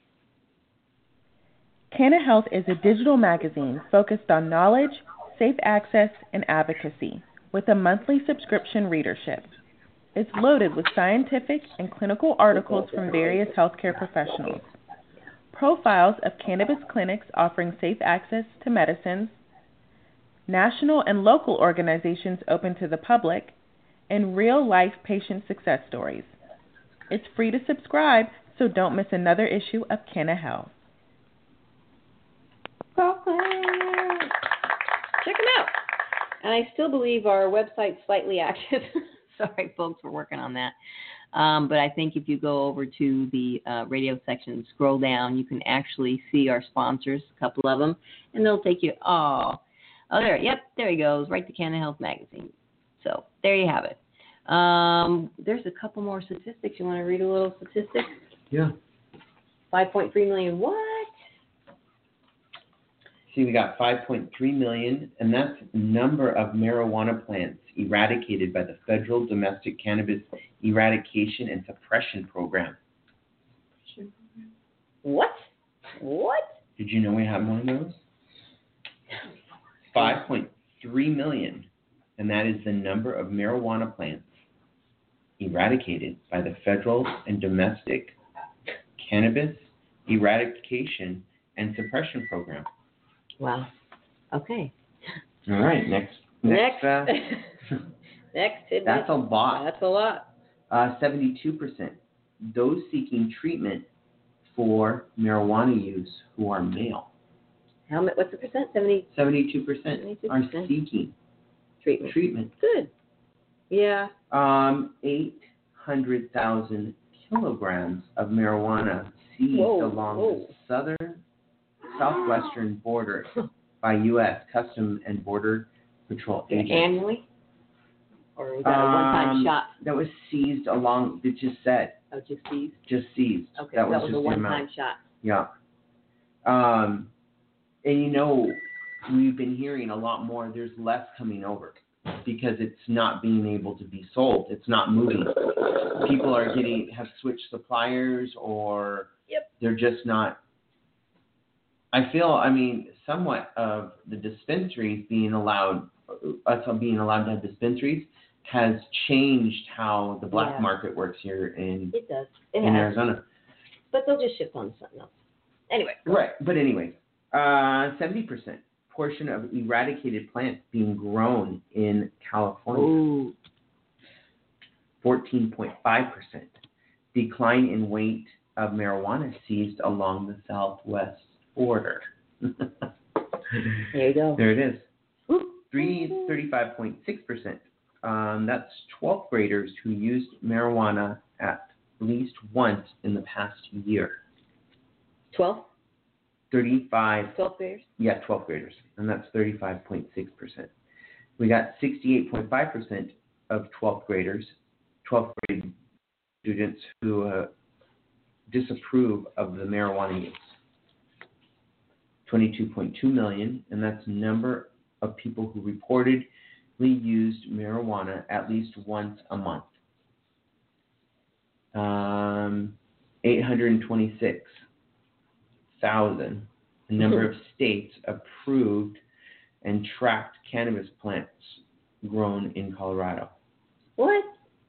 Canna Health is a digital magazine focused on knowledge, safe access, and advocacy, with a monthly subscription readership. It's loaded with scientific and clinical articles from various healthcare professionals, profiles of cannabis clinics offering safe access to medicines, national and local organizations open to the public, and real-life patient success stories. It's free to subscribe, so don't miss another issue of Canna Health. Check them out. And I still believe our website's slightly active. Sorry, folks, we're working on that. Um, but I think if you go over to the uh, radio section and scroll down, you can actually see our sponsors, a couple of them, and they'll take you, oh, oh, there, yep, there he goes, right to Canna Health Magazine. So there you have it. Um, there's a couple more statistics. You want to read a little statistics? Yeah. five point three million what? See, we got five point three million, and that's the number of marijuana plants eradicated by the Federal Domestic Cannabis Eradication and Suppression Program. What? What? Did you know we have one of those? five point three million, and that is the number of marijuana plants eradicated by the federal and domestic cannabis eradication and suppression program. Wow. Okay. All right, next. Next. Next. Uh, Next. tidbit. that's a lot. That's a lot. Uh, seventy-two percent. Those seeking treatment for marijuana use who are male. How much? What's the percent? Seventy. seventy-two percent are seventy-two percent. seeking Treatment. treatment. Good. Yeah. Um, eight hundred thousand kilograms of marijuana seized Whoa, along whoa. the southern, southwestern border by U S Custom and Border Patrol agents. Annually? Or was that a one-time Um, shot? That was seized along, it just said, Oh, just these? just seized. Okay, that so was that was just a the one-time amount. shot. Yeah. Um, and you know, we've been hearing a lot more, there's less coming over because it's not being able to be sold. It's not moving. People are getting, have switched suppliers or Yep. they're just not. I feel, I mean, somewhat of the dispensaries being allowed, us being allowed to have dispensaries has changed how the black Yeah. market works here in, It does. It in has. Arizona. But they'll just shift on to something else. Anyway. Right, but anyway, uh, seventy percent portion of eradicated plants being grown in California. Ooh. fourteen point five percent decline in weight of marijuana seized along the southwest border. There you go. There it is. Three, thirty-five point six percent. Um, that's twelfth graders who used marijuana at least once in the past year. twelve? thirty-five, twelve graders? yeah, twelfth graders, and that's thirty-five point six percent. We got sixty-eight point five percent of twelfth graders, twelfth grade students who uh, disapprove of the marijuana use. twenty-two point two million, and that's the number of people who reportedly used marijuana at least once a month. Um, eight hundred twenty-six thousand, the number of states approved and tracked cannabis plants grown in Colorado. What?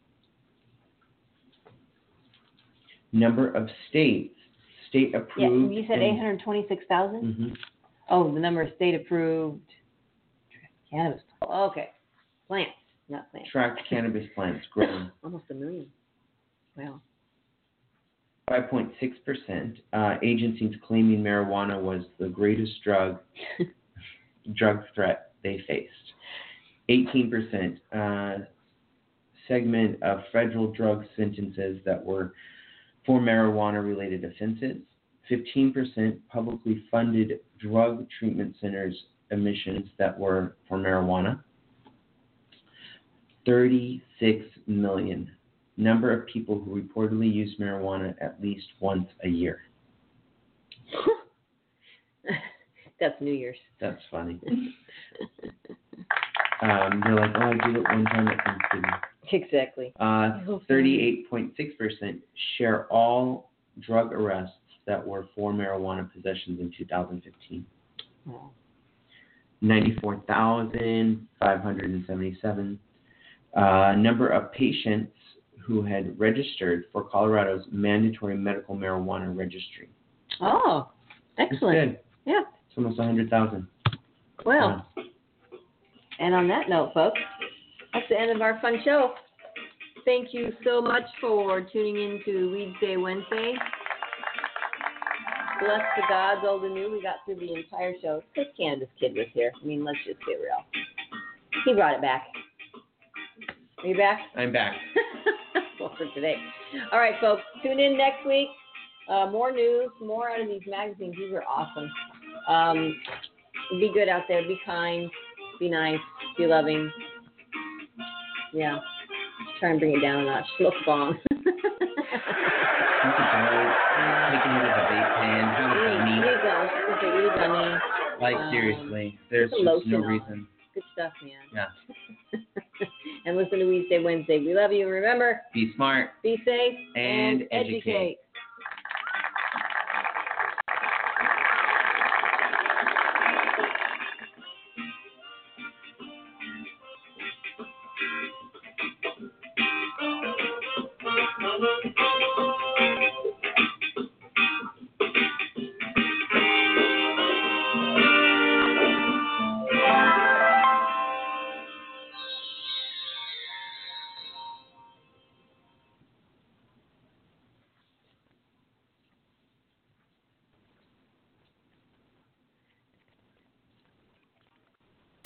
Number of states, state Yeah, approved. you said and- eight hundred twenty-six thousand? Mhm. Oh, the number of state approved cannabis. Oh, okay. Plants, not plants. Tracked cannabis plants grown. Almost a million. Wow. five point six percent uh, agencies claiming marijuana was the greatest drug drug threat they faced. eighteen percent uh, segment of federal drug sentences that were for marijuana-related offenses. fifteen percent publicly funded drug treatment centers admissions that were for marijuana. thirty-six million number of people who reportedly use marijuana at least once a year. That's New Year's. That's funny. um, they're like, oh, I did it one time at Thanksgiving. Exactly. Uh, thirty-eight point six percent share all drug arrests that were for marijuana possessions in two thousand fifteen. Wow. ninety-four thousand five hundred seventy-seven. Uh, number of patients who had registered for Colorado's mandatory medical marijuana registry. Oh, That's excellent. good. Yeah. It's almost one hundred thousand. Well, and on that note, folks, that's the end of our fun show. Thank you so much for tuning in to Weed Day Wednesday. Bless the gods, old and new. We got through the entire show. This Cannabis Kid was here. I mean, let's just get real. He brought it back. Are you back? I'm back. Well, for today. All right, folks. Tune in next week. Uh, more news, more out of these magazines. These are awesome. Um, be good out there. Be kind. Be nice. Be loving. Yeah. Try and bring it down a notch. Look bomb. Take a joke, take a hit of a vape pen, have a gummy. Eat a gummy. Just eat a gummy. Like, Um, seriously, there's put just lotion no on. reason. Good stuff, man. Yeah. And listen to Weed Day Wednesday. We love you. Remember, Be smart. be safe And educate. educate.